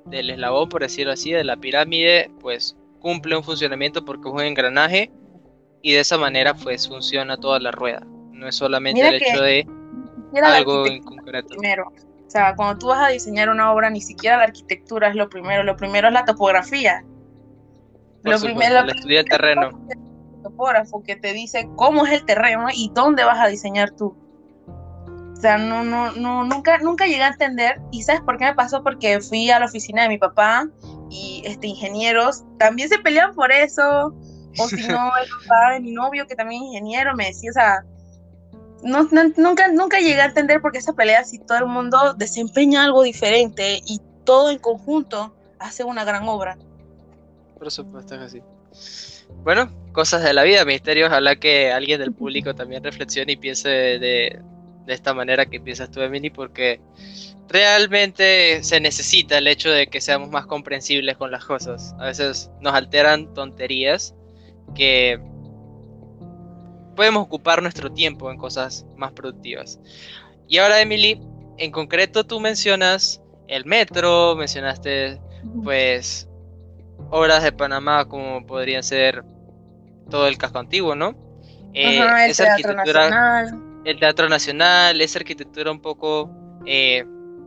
Speaker 2: del eslabón, por decirlo así, de la pirámide, pues cumple un funcionamiento porque es un engranaje y de esa manera pues funciona toda la rueda. No es solamente
Speaker 3: Mira
Speaker 2: el hecho
Speaker 3: que
Speaker 2: de
Speaker 3: ni siquiera la
Speaker 2: algo en
Speaker 3: arquitectura
Speaker 2: concreto.
Speaker 3: primero. O sea, cuando tú vas a diseñar una obra, ni siquiera la arquitectura es lo primero. Lo primero es la topografía.
Speaker 2: Por
Speaker 3: Lo primero,
Speaker 2: supuesto,
Speaker 3: lo
Speaker 2: el estudio del terreno.
Speaker 3: primero es el topógrafo que te dice cómo es el terreno y dónde vas a diseñar tú. O sea, no, no, no, nunca, nunca llegué a entender. ¿Y sabes por qué me pasó? Porque fui a la oficina de mi papá y este, ingenieros también se pelean por eso. O si no, el papá de mi novio, que también es ingeniero, me decía, o sea, no, no, nunca, nunca llegué a entender por qué esa pelea si todo el mundo desempeña algo diferente y todo en conjunto hace una gran obra.
Speaker 2: Por supuesto es así. Bueno, cosas de la vida, misterios. Ojalá que alguien del público también reflexione y piense de, de, de esta manera que piensas tú, Emily, porque realmente se necesita el hecho de que seamos más comprensibles con las cosas. A veces nos alteran tonterías que podemos ocupar nuestro tiempo en cosas más productivas. Y ahora, Emily, en concreto tú mencionas el metro, mencionaste pues obras de Panamá como podrían ser todo el casco antiguo, ¿no? Eh,
Speaker 3: Ajá, el
Speaker 2: esa
Speaker 3: Teatro
Speaker 2: arquitectura,
Speaker 3: Nacional.
Speaker 2: el Teatro Nacional, esa arquitectura un poco eh,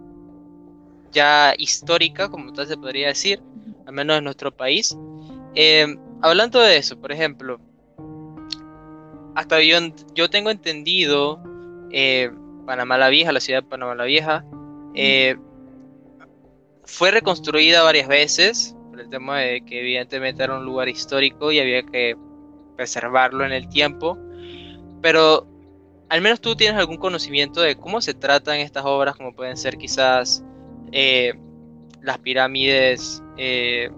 Speaker 2: ya histórica, como tal se podría decir, al menos en nuestro país. Eh, hablando de eso, por ejemplo, hasta yo, yo tengo entendido, eh, Panamá la Vieja, la ciudad de Panamá la Vieja, eh, fue reconstruida varias veces, por el tema de que evidentemente era un lugar histórico y había que preservarlo en el tiempo, pero al menos tú tienes algún conocimiento de cómo se tratan estas obras, como pueden ser quizás eh, las pirámides eh,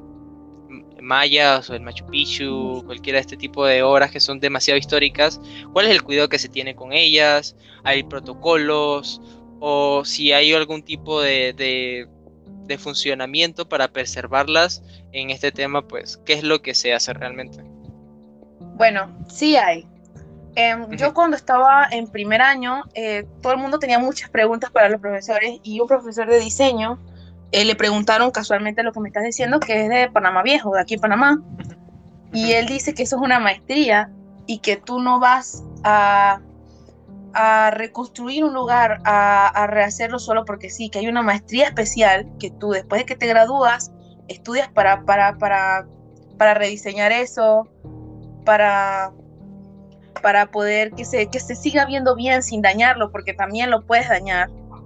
Speaker 2: mayas o el Machu Picchu, cualquiera de este tipo de obras que son demasiado históricas. ¿Cuál es el cuidado que se tiene con ellas? ¿Hay protocolos? ¿O si hay algún tipo de, de, de funcionamiento para preservarlas en este tema? Pues, ¿qué es lo que se hace realmente?
Speaker 3: Bueno, sí hay. Eh,
Speaker 2: Uh-huh.
Speaker 3: Yo cuando estaba en primer año, eh, todo el mundo tenía muchas preguntas para los profesores y un profesor de diseño eh, le preguntaron casualmente lo que me estás diciendo, que es de Panamá Viejo, de aquí en Panamá. Uh-huh. Y él dice que eso es una maestría y que tú no vas a, a reconstruir un lugar, a, a rehacerlo solo porque sí, que hay una maestría especial que tú después de que te gradúas estudias para, para, para, para rediseñar eso, para... para poder que se, que se siga viendo bien sin dañarlo, porque también lo puedes dañar.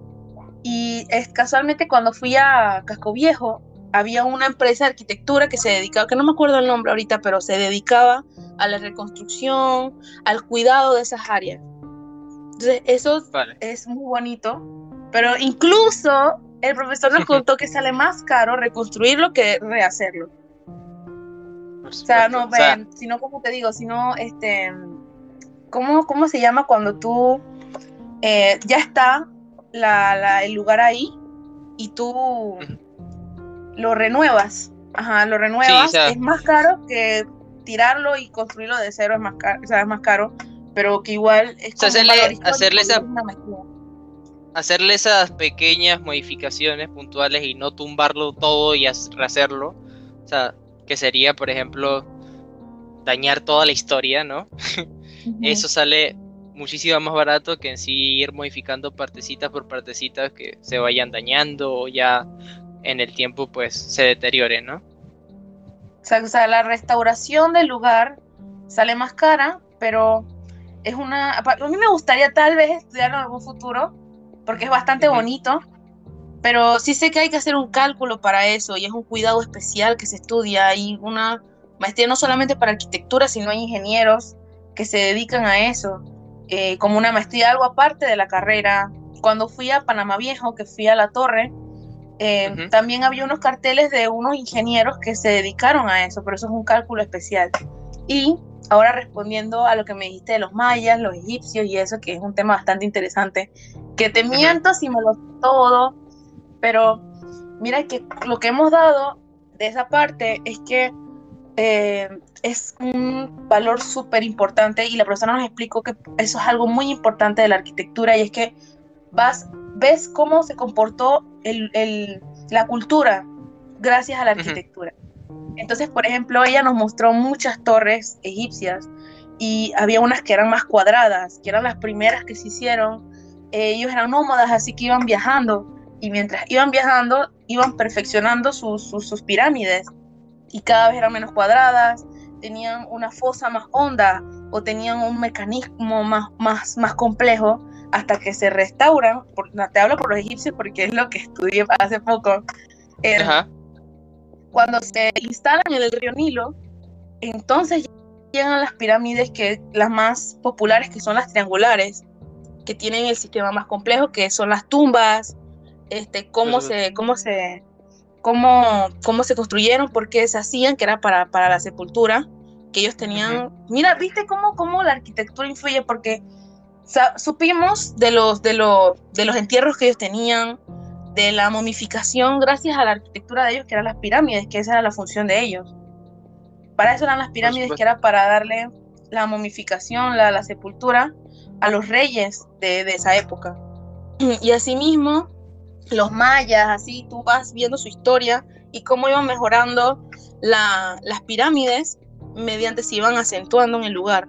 Speaker 3: Y es, casualmente cuando fui a Casco Viejo, había una empresa de arquitectura que se dedicaba, que no me acuerdo el nombre ahorita, pero se dedicaba a la reconstrucción, al cuidado de esas áreas. Entonces eso vale. Es muy bonito, pero incluso el profesor nos contó que sale más caro reconstruirlo que rehacerlo. O sea, no, o sea, sino como te digo, sino este... ¿Cómo, ¿Cómo se llama cuando tú eh, ya está la, la, el lugar ahí y tú uh-huh. lo renuevas? Ajá, lo renuevas. Sí, o sea, es más caro que tirarlo y construirlo de cero, es más caro, o sea, es más caro, pero que igual es como
Speaker 2: o sea, hacerle,
Speaker 3: un valor histórico,
Speaker 2: hacerle, esa,
Speaker 3: una maestría.
Speaker 2: hacerle esas pequeñas modificaciones puntuales y no tumbarlo todo y rehacerlo. O sea, que sería, por ejemplo, dañar toda la historia, ¿no? Uh-huh. Eso sale muchísimo más barato que en sí ir modificando partecitas por partecitas que se vayan dañando o ya en el tiempo pues se deterioren, ¿no?
Speaker 3: O sea, o sea, la restauración del lugar sale más cara, pero es una... A mí me gustaría tal vez estudiarlo en algún futuro, porque es bastante uh-huh. bonito, pero sí sé que hay que hacer un cálculo para eso y es un cuidado especial que se estudia. Hay una maestría no solamente para arquitectura, sino hay ingenieros que se dedican a eso, eh, como una maestría, algo aparte de la carrera. Cuando fui a Panamá Viejo, que fui a la torre, eh, uh-huh. también había unos carteles de unos ingenieros que se dedicaron a eso, pero eso es un cálculo especial. Y ahora respondiendo a lo que me dijiste de los mayas, los egipcios y eso, que es un tema bastante interesante, que te miento uh-huh. si me lo sé todo, pero mira que lo que hemos dado de esa parte es que Eh, es un valor súper importante y la profesora nos explicó que eso es algo muy importante de la arquitectura y es que vas, ves cómo se comportó el, el, la cultura gracias a la
Speaker 2: Ujú.
Speaker 3: arquitectura. Entonces, por ejemplo, ella nos mostró muchas torres egipcias y había unas que eran más cuadradas, que eran las primeras que se hicieron. Eh, ellos eran nómadas, así que iban viajando y mientras iban viajando, iban perfeccionando sus, sus, sus pirámides y cada vez eran menos cuadradas, tenían una fosa más honda o tenían un mecanismo más, más, más complejo hasta que se restauran. Por, no, te hablo por los egipcios porque es lo que estudié hace poco. Eh,
Speaker 2: Ajá.
Speaker 3: Cuando se instalan en el río Nilo, entonces llegan las pirámides, que las más populares, que son las triangulares, que tienen el sistema más complejo, que son las tumbas, este, cómo se, cómo se, cómo, cómo se construyeron, por qué se hacían, que era para, para la sepultura, que ellos tenían. Uh-huh. Mira, ¿viste cómo, cómo la arquitectura influye? Porque sa- supimos de los, de, los, de los entierros que ellos tenían, de la momificación, gracias a la arquitectura de ellos, que eran las pirámides, que esa era la función de ellos. Para eso eran las pirámides, que era para darle la momificación, la, la sepultura a los reyes de, de esa época. Y asimismo, los mayas, así tú vas viendo su historia y cómo iban mejorando la, las pirámides mediante se iban acentuando en el lugar.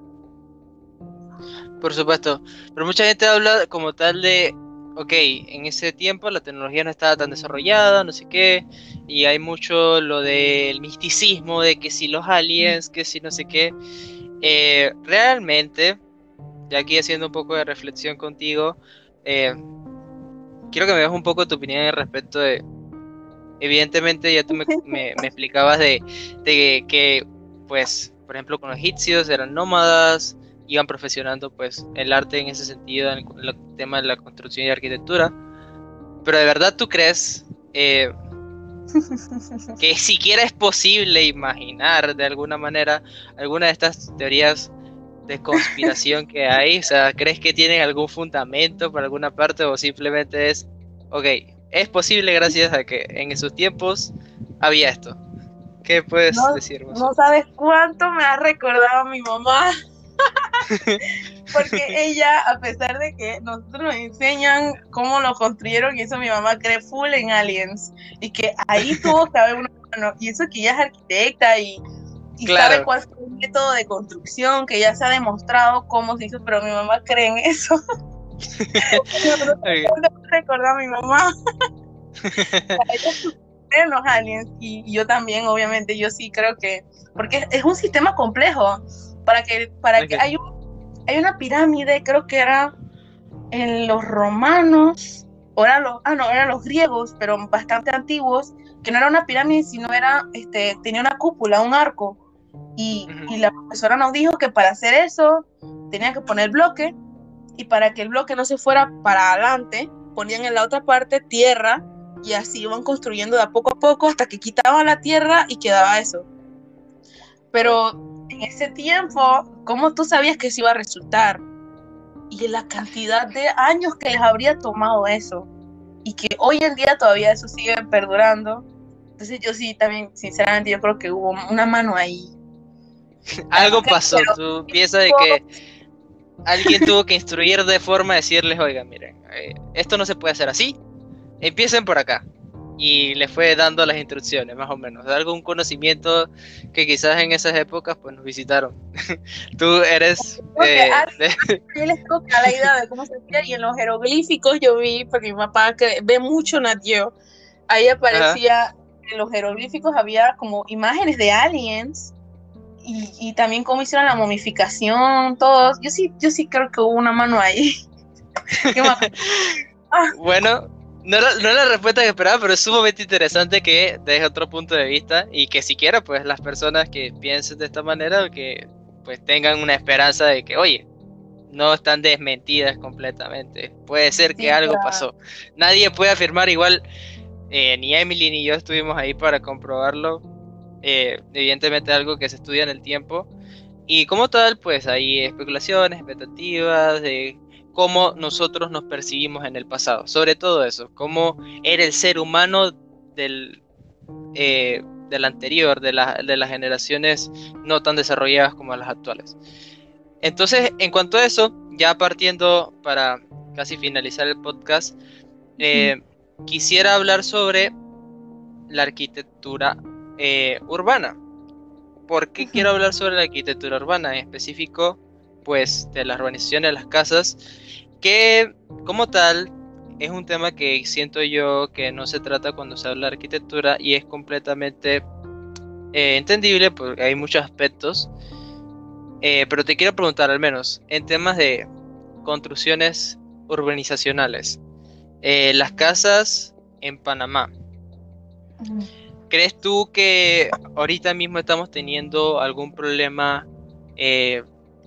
Speaker 2: Por supuesto, pero mucha gente habla como tal de, ok, en ese tiempo la tecnología no estaba tan desarrollada, no sé qué, y hay mucho lo del misticismo, de que si los aliens, que si no sé qué. Eh, realmente, ya aquí haciendo un poco de reflexión contigo, eh, quiero que me des un poco tu opinión al respecto de, evidentemente ya tú me, me, me explicabas de, de que, pues, por ejemplo, con los egipcios eran nómadas, iban profesionando pues el arte en ese sentido, en el, el tema de la construcción y arquitectura. Pero de verdad tú crees eh, que siquiera es posible imaginar de alguna manera alguna de estas teorías de conspiración que hay? O sea, ¿crees que tienen algún fundamento por alguna parte o simplemente es, ok, es posible gracias a que en esos tiempos había esto? ¿Qué puedes
Speaker 3: no,
Speaker 2: decirme?
Speaker 3: No sabes cuánto me ha recordado a mi mamá. Porque ella, a pesar de que nosotros nos enseñan cómo lo construyeron, y eso mi mamá cree full en aliens, y que ahí tuvo que haber una mano, y eso que ella es arquitecta y, y claro, sabe cuál fue el método de construcción, que ya se ha demostrado cómo se hizo, pero mi mamá cree en eso. Okay. No recordar a mi mamá. En los aliens, y, y yo también, obviamente, yo sí creo que, porque es, es un sistema complejo, para que, para okay. que hay un Hay una pirámide, creo que era en los romanos, o eran los, ah, no, eran los griegos, pero bastante antiguos, que no era una pirámide, sino era, este, tenía una cúpula, un arco, y, uh-huh. y la profesora nos dijo que para hacer eso, tenían que poner bloque, y para que el bloque no se fuera para adelante, ponían en la otra parte tierra, y así iban construyendo de a poco a poco, hasta que quitaban la tierra y quedaba eso. Pero en ese tiempo, ¿cómo tú sabías que eso iba a resultar? Y la cantidad de años que les habría tomado eso. Y que hoy en día todavía eso sigue perdurando. Entonces yo sí también, sinceramente, yo creo que hubo una mano ahí.
Speaker 2: Algo pasó. Tú piensas de que alguien tuvo que instruir de forma de decirles, oiga, miren, eh, esto no se puede hacer así. Empiecen por acá. Y le fue dando las instrucciones, más o menos, de algún conocimiento que quizás en esas épocas pues nos visitaron. Tú eres...
Speaker 3: Eh, de... Yo les toca la idea de cómo se hacía, y en los jeroglíficos yo vi, porque mi papá que ve mucho Nat Geo, ahí aparecía, ajá, en los jeroglíficos había como imágenes de aliens, y, y también cómo hicieron la momificación, todos. Yo sí, yo sí creo que hubo una mano ahí.
Speaker 2: ah. Bueno... No era, no era la respuesta que esperaba, pero es sumamente interesante que desde otro punto de vista y que siquiera pues las personas que piensen de esta manera que pues tengan una esperanza de que, oye, no están desmentidas completamente. Puede ser que sí, algo claro. pasó. Nadie puede afirmar, igual eh, ni Emily ni yo estuvimos ahí para comprobarlo. Eh, evidentemente algo que se estudia en el tiempo. Y como tal, pues hay especulaciones, expectativas de cómo nosotros nos percibimos en el pasado, sobre todo eso, cómo era el ser humano del, eh, del anterior, de, la, de las generaciones no tan desarrolladas como las actuales. Entonces, en cuanto a eso, ya partiendo para casi finalizar el podcast, eh, uh-huh. quisiera hablar sobre la arquitectura eh, urbana. ¿Por qué quiero hablar sobre la arquitectura urbana? En específico, pues, de las urbanizaciones, de las casas, que como tal es un tema que siento yo que no se trata cuando se habla de arquitectura y es completamente eh, entendible porque hay muchos aspectos. Eh, pero te quiero preguntar, al menos, en temas de construcciones urbanizacionales, eh, las casas en Panamá, ¿crees tú que ahorita mismo estamos teniendo algún problema eh,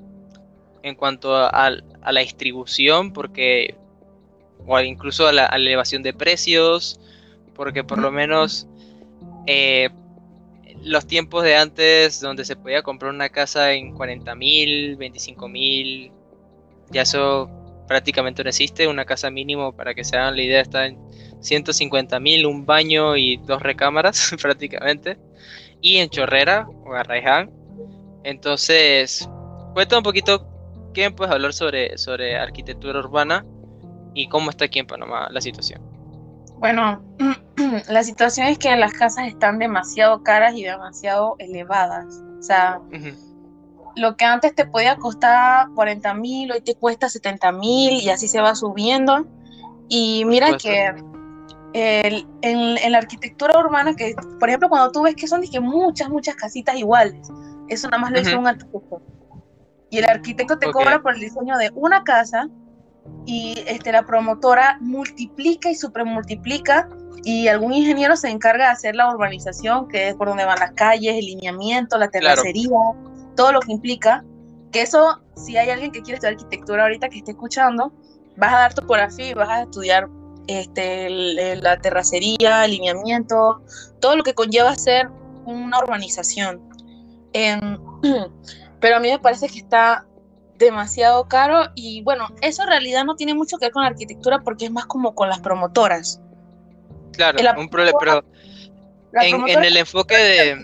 Speaker 2: en cuanto a, a la distribución, porque o incluso a la, a la elevación de precios? Porque por lo menos eh, los tiempos de antes, donde se podía comprar una casa en cuarenta mil, veinticinco mil, ya eso prácticamente no existe. Una casa mínimo, para que se hagan la idea, está en ciento cincuenta mil, un baño y dos recámaras prácticamente, y en Chorrera o Arraiján. Entonces, cuéntame un poquito, ¿qué me puedes hablar sobre, sobre arquitectura urbana y cómo está aquí en Panamá la situación?
Speaker 3: Bueno, la situación es que las casas están demasiado caras y demasiado elevadas. O sea, uh-huh. Lo que antes te podía costar cuarenta mil, hoy te cuesta setenta mil y así se va subiendo. Y mira que el, en, en la arquitectura urbana, que por ejemplo cuando tú ves que son dije, muchas, muchas casitas iguales, eso nada más lo hizo uh-huh. un arquitecto. Y el arquitecto te okay. cobra por el diseño de una casa, y este, la promotora multiplica y supermultiplica, y algún ingeniero se encarga de hacer la urbanización, que es por donde van las calles, el lineamiento, la terracería, claro. todo lo que implica, que eso, si hay alguien que quiere estudiar arquitectura ahorita que esté escuchando, vas a dar topografía y vas a estudiar este, el, la terracería, el lineamiento, todo lo que conlleva hacer una urbanización. Eh, pero a mí me parece que está demasiado caro, y bueno, eso en realidad no tiene mucho que ver con la arquitectura porque es más como con las promotoras.
Speaker 2: Claro, un problema, pero en, en el enfoque de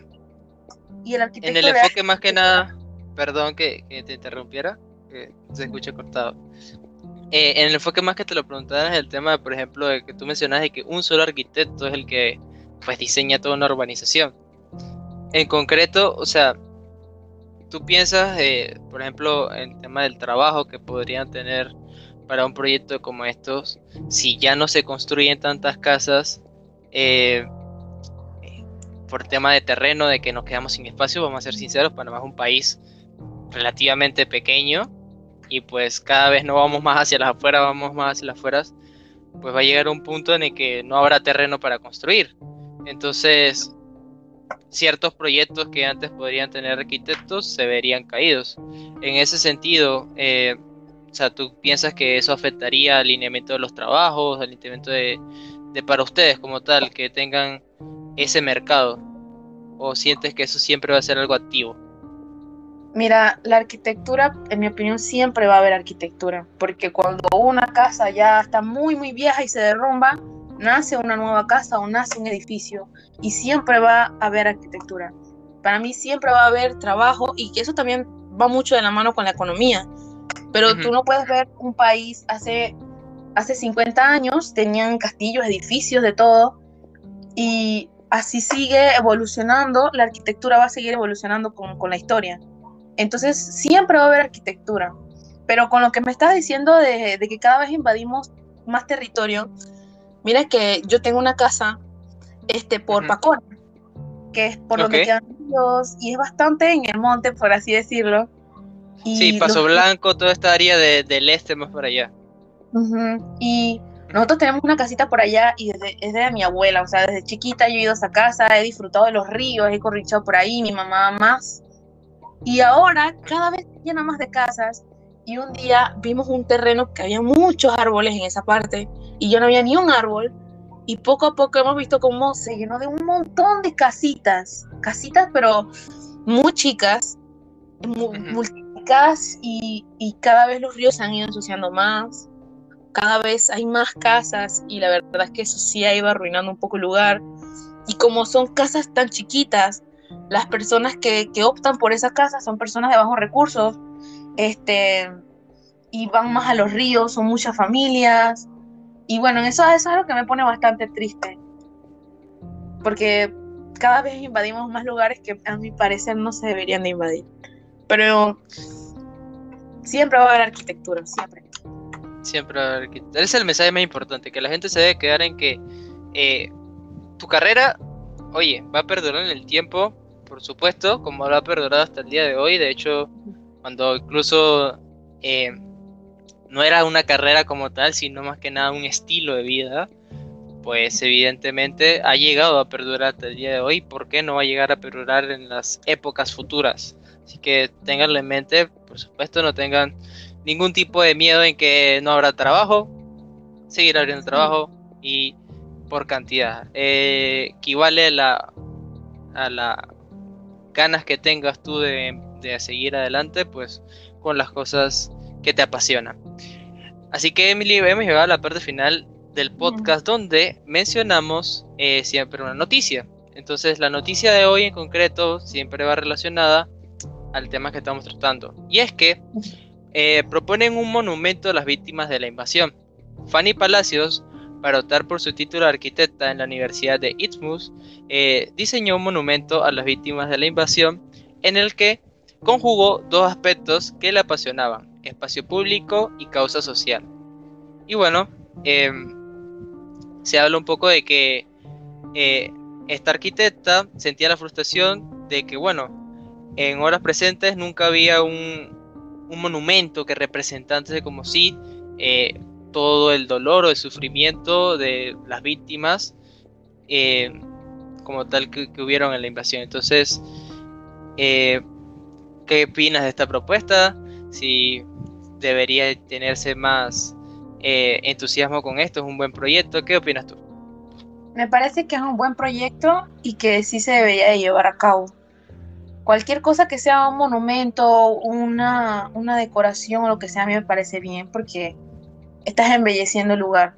Speaker 3: y el arquitecto
Speaker 2: en el enfoque más que nada, perdón que, que te interrumpiera, que se escucha cortado. Eh, en el enfoque más que te lo preguntaba es el tema, por ejemplo, de que tú mencionas de que un solo arquitecto es el que pues diseña toda una urbanización. En concreto, o sea, ¿tú piensas, eh, por ejemplo, en el tema del trabajo que podrían tener para un proyecto como estos, si ya no se construyen tantas casas eh, por tema de terreno, de que nos quedamos sin espacio? Vamos a ser sinceros, Panamá es un país relativamente pequeño y pues cada vez no vamos más hacia las afueras, vamos más hacia las afueras, pues va a llegar un punto en el que no habrá terreno para construir. Entonces, ciertos proyectos que antes podrían tener arquitectos se verían caídos. En ese sentido, eh, o sea, ¿tú piensas que eso afectaría al alineamiento de los trabajos, al alineamiento de, de para ustedes como tal, que tengan ese mercado? ¿O sientes que eso siempre va a ser algo activo?
Speaker 3: Mira, la arquitectura, en mi opinión, siempre va a haber arquitectura, porque cuando una casa ya está muy, muy vieja y se derrumba, nace una nueva casa o nace un edificio, y siempre va a haber arquitectura. Para mí siempre va a haber trabajo, y que eso también va mucho de la mano con la economía. Pero uh-huh. tú no puedes ver un país hace, hace cincuenta años, tenían castillos, edificios, de todo, y así sigue evolucionando, la arquitectura va a seguir evolucionando con, con la historia. Entonces siempre va a haber arquitectura. Pero con lo que me estás diciendo de, de que cada vez invadimos más territorio, mira que yo tengo una casa este, por uh-huh. Pacona, que es por okay. donde quedan ríos, y es bastante en el monte, por así decirlo. Y
Speaker 2: sí, Paso los... Blanco, toda esta área de, del este más por allá.
Speaker 3: Uh-huh. Y nosotros tenemos una casita por allá, y desde, es de mi abuela, o sea, desde chiquita yo he ido a esa casa, he disfrutado de los ríos, he corrichado por ahí, mi mamá más. Y ahora cada vez se llena más de casas, y un día vimos un terreno que había muchos árboles en esa parte, y yo no había ni un árbol, y poco a poco hemos visto cómo se llenó de un montón de casitas, casitas pero muy chicas, mu- uh-huh. multiplicadas, y, y cada vez los ríos se han ido ensuciando más, cada vez hay más casas, y la verdad es que eso sí ha ido arruinando un poco el lugar. Y como son casas tan chiquitas, las personas que, que optan por esa casa son personas de bajos recursos, este, y van más a los ríos, son muchas familias, y bueno, eso, eso es algo que me pone bastante triste, porque cada vez invadimos más lugares que a mi parecer no se deberían de invadir. Pero siempre va a haber arquitectura, siempre.
Speaker 2: Siempre va a haber arquitectura. Ese es el mensaje más importante, que la gente se debe quedar en que eh, tu carrera, oye, va a perdurar en el tiempo, por supuesto, como lo ha perdurado hasta el día de hoy. De hecho, cuando incluso eh, no era una carrera como tal, sino más que nada un estilo de vida, pues evidentemente ha llegado a perdurar hasta el día de hoy. ¿Por qué no va a llegar a perdurar en las épocas futuras? Así que ténganlo en mente, por supuesto, no tengan ningún tipo de miedo en que no habrá trabajo, seguirá habiendo trabajo y por cantidad. Eh, equivale a la, a la ganas que tengas tú de, de seguir adelante, pues con las cosas que te apasionan. Así que, Emily, hemos llegado a la parte final del podcast, donde mencionamos eh, siempre una noticia. Entonces, la noticia de hoy en concreto siempre va relacionada al tema que estamos tratando, y es que eh, proponen un monumento a las víctimas de la invasión. Fanny Palacios, para optar por su título de arquitecta en la Universidad de Innsbruck, eh, diseñó un monumento a las víctimas de la invasión en el que conjugó dos aspectos que le apasionaban: espacio público y causa social. Y bueno, eh, se habla un poco de que eh, esta arquitecta sentía la frustración de que, bueno, en horas presentes nunca había un, un monumento que representase como si eh, todo el dolor o el sufrimiento de las víctimas eh, como tal que, que hubieron en la invasión. Entonces, eh, ¿qué opinas de esta propuesta? Si debería tenerse más eh, entusiasmo con esto, ¿es un buen proyecto? ¿Qué opinas tú?
Speaker 3: Me parece que es un buen proyecto y que sí se debería de llevar a cabo. Cualquier cosa que sea un monumento, una, una decoración o lo que sea, a mí me parece bien, porque estás embelleciendo el lugar.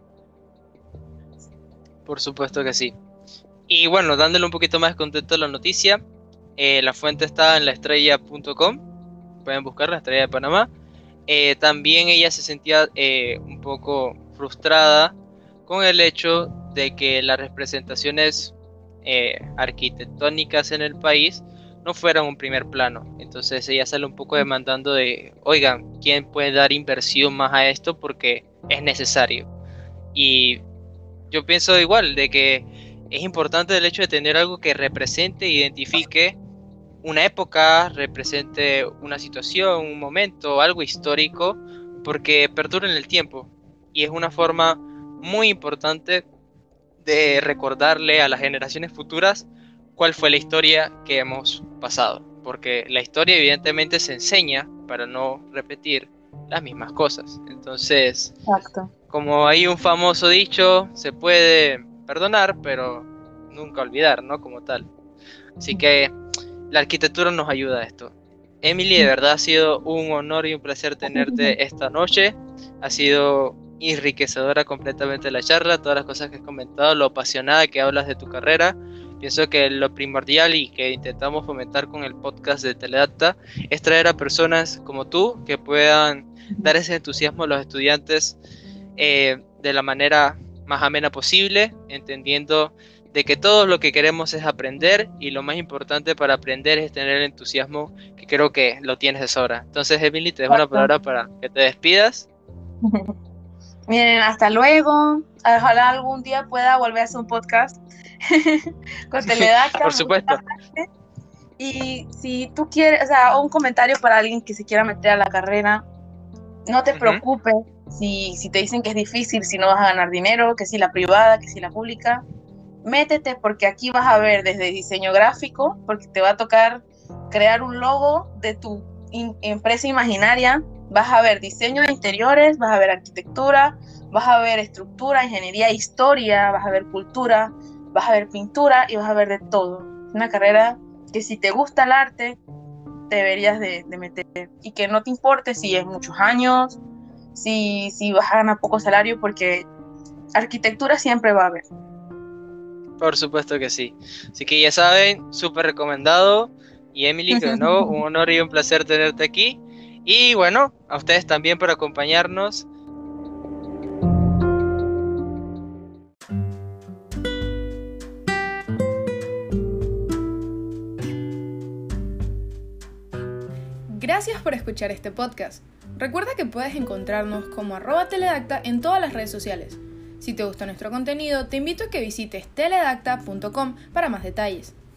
Speaker 2: Por supuesto que sí. Y bueno, dándole un poquito más de contexto a la noticia, eh, la fuente está en la estrella punto com, pueden buscar La Estrella de Panamá. Eh, también ella se sentía eh, un poco frustrada con el hecho de que las representaciones eh, arquitectónicas en el país no fueran un primer plano. Entonces ella sale un poco demandando de, oigan, ¿quién puede dar inversión más a esto? Porque es necesario. Y yo pienso igual, de que es importante el hecho de tener algo que represente e identifique una época, represente una situación, un momento, algo histórico, porque perdura en el tiempo. Y es una forma muy importante de recordarle a las generaciones futuras cuál fue la historia que hemos pasado, porque la historia evidentemente se enseña para no repetir las mismas cosas. Entonces,
Speaker 3: Exacto.
Speaker 2: Como hay un famoso dicho, se puede perdonar, pero nunca olvidar, ¿no? Como tal. Así que la arquitectura nos ayuda a esto. Emily, de verdad ha sido un honor y un placer tenerte esta noche. Ha sido enriquecedora completamente la charla, todas las cosas que has comentado, lo apasionada que hablas de tu carrera. Pienso que lo primordial y que intentamos fomentar con el podcast de Teledacta es traer a personas como tú que puedan dar ese entusiasmo a los estudiantes eh, de la manera más amena posible, entendiendo de que todo lo que queremos es aprender, y lo más importante para aprender es tener el entusiasmo, que creo que lo tienes de sobra. Entonces, Emily, te dejo una palabra para que te despidas.
Speaker 3: Miren, hasta luego. Ojalá algún día pueda volver a hacer un podcast con Teledacta.
Speaker 2: Por supuesto.
Speaker 3: Y si tú quieres, o sea, un comentario para alguien que se quiera meter a la carrera, no te uh-huh. preocupes si, si te dicen que es difícil, si no vas a ganar dinero, que si la privada, que si la pública. Métete, porque aquí vas a ver desde diseño gráfico, porque te va a tocar crear un logo de tu in- empresa imaginaria. Vas a ver diseño de interiores, vas a ver arquitectura, vas a ver estructura, ingeniería, historia, vas a ver cultura, vas a ver pintura y vas a ver de todo. Es una carrera que si te gusta el arte, te deberías de, de meter. Y que no te importe si es muchos años, si, si vas a ganar poco salario, porque arquitectura siempre va a haber.
Speaker 2: Por supuesto que sí. Así que ya saben, súper recomendado. Y Emily, que de nuevo, un honor y un placer tenerte aquí. Y bueno, a ustedes también por acompañarnos.
Speaker 1: Gracias por escuchar este podcast. Recuerda que puedes encontrarnos como arroba teledacta en todas las redes sociales. Si te gusta nuestro contenido, te invito a que visites teledacta punto com para más detalles.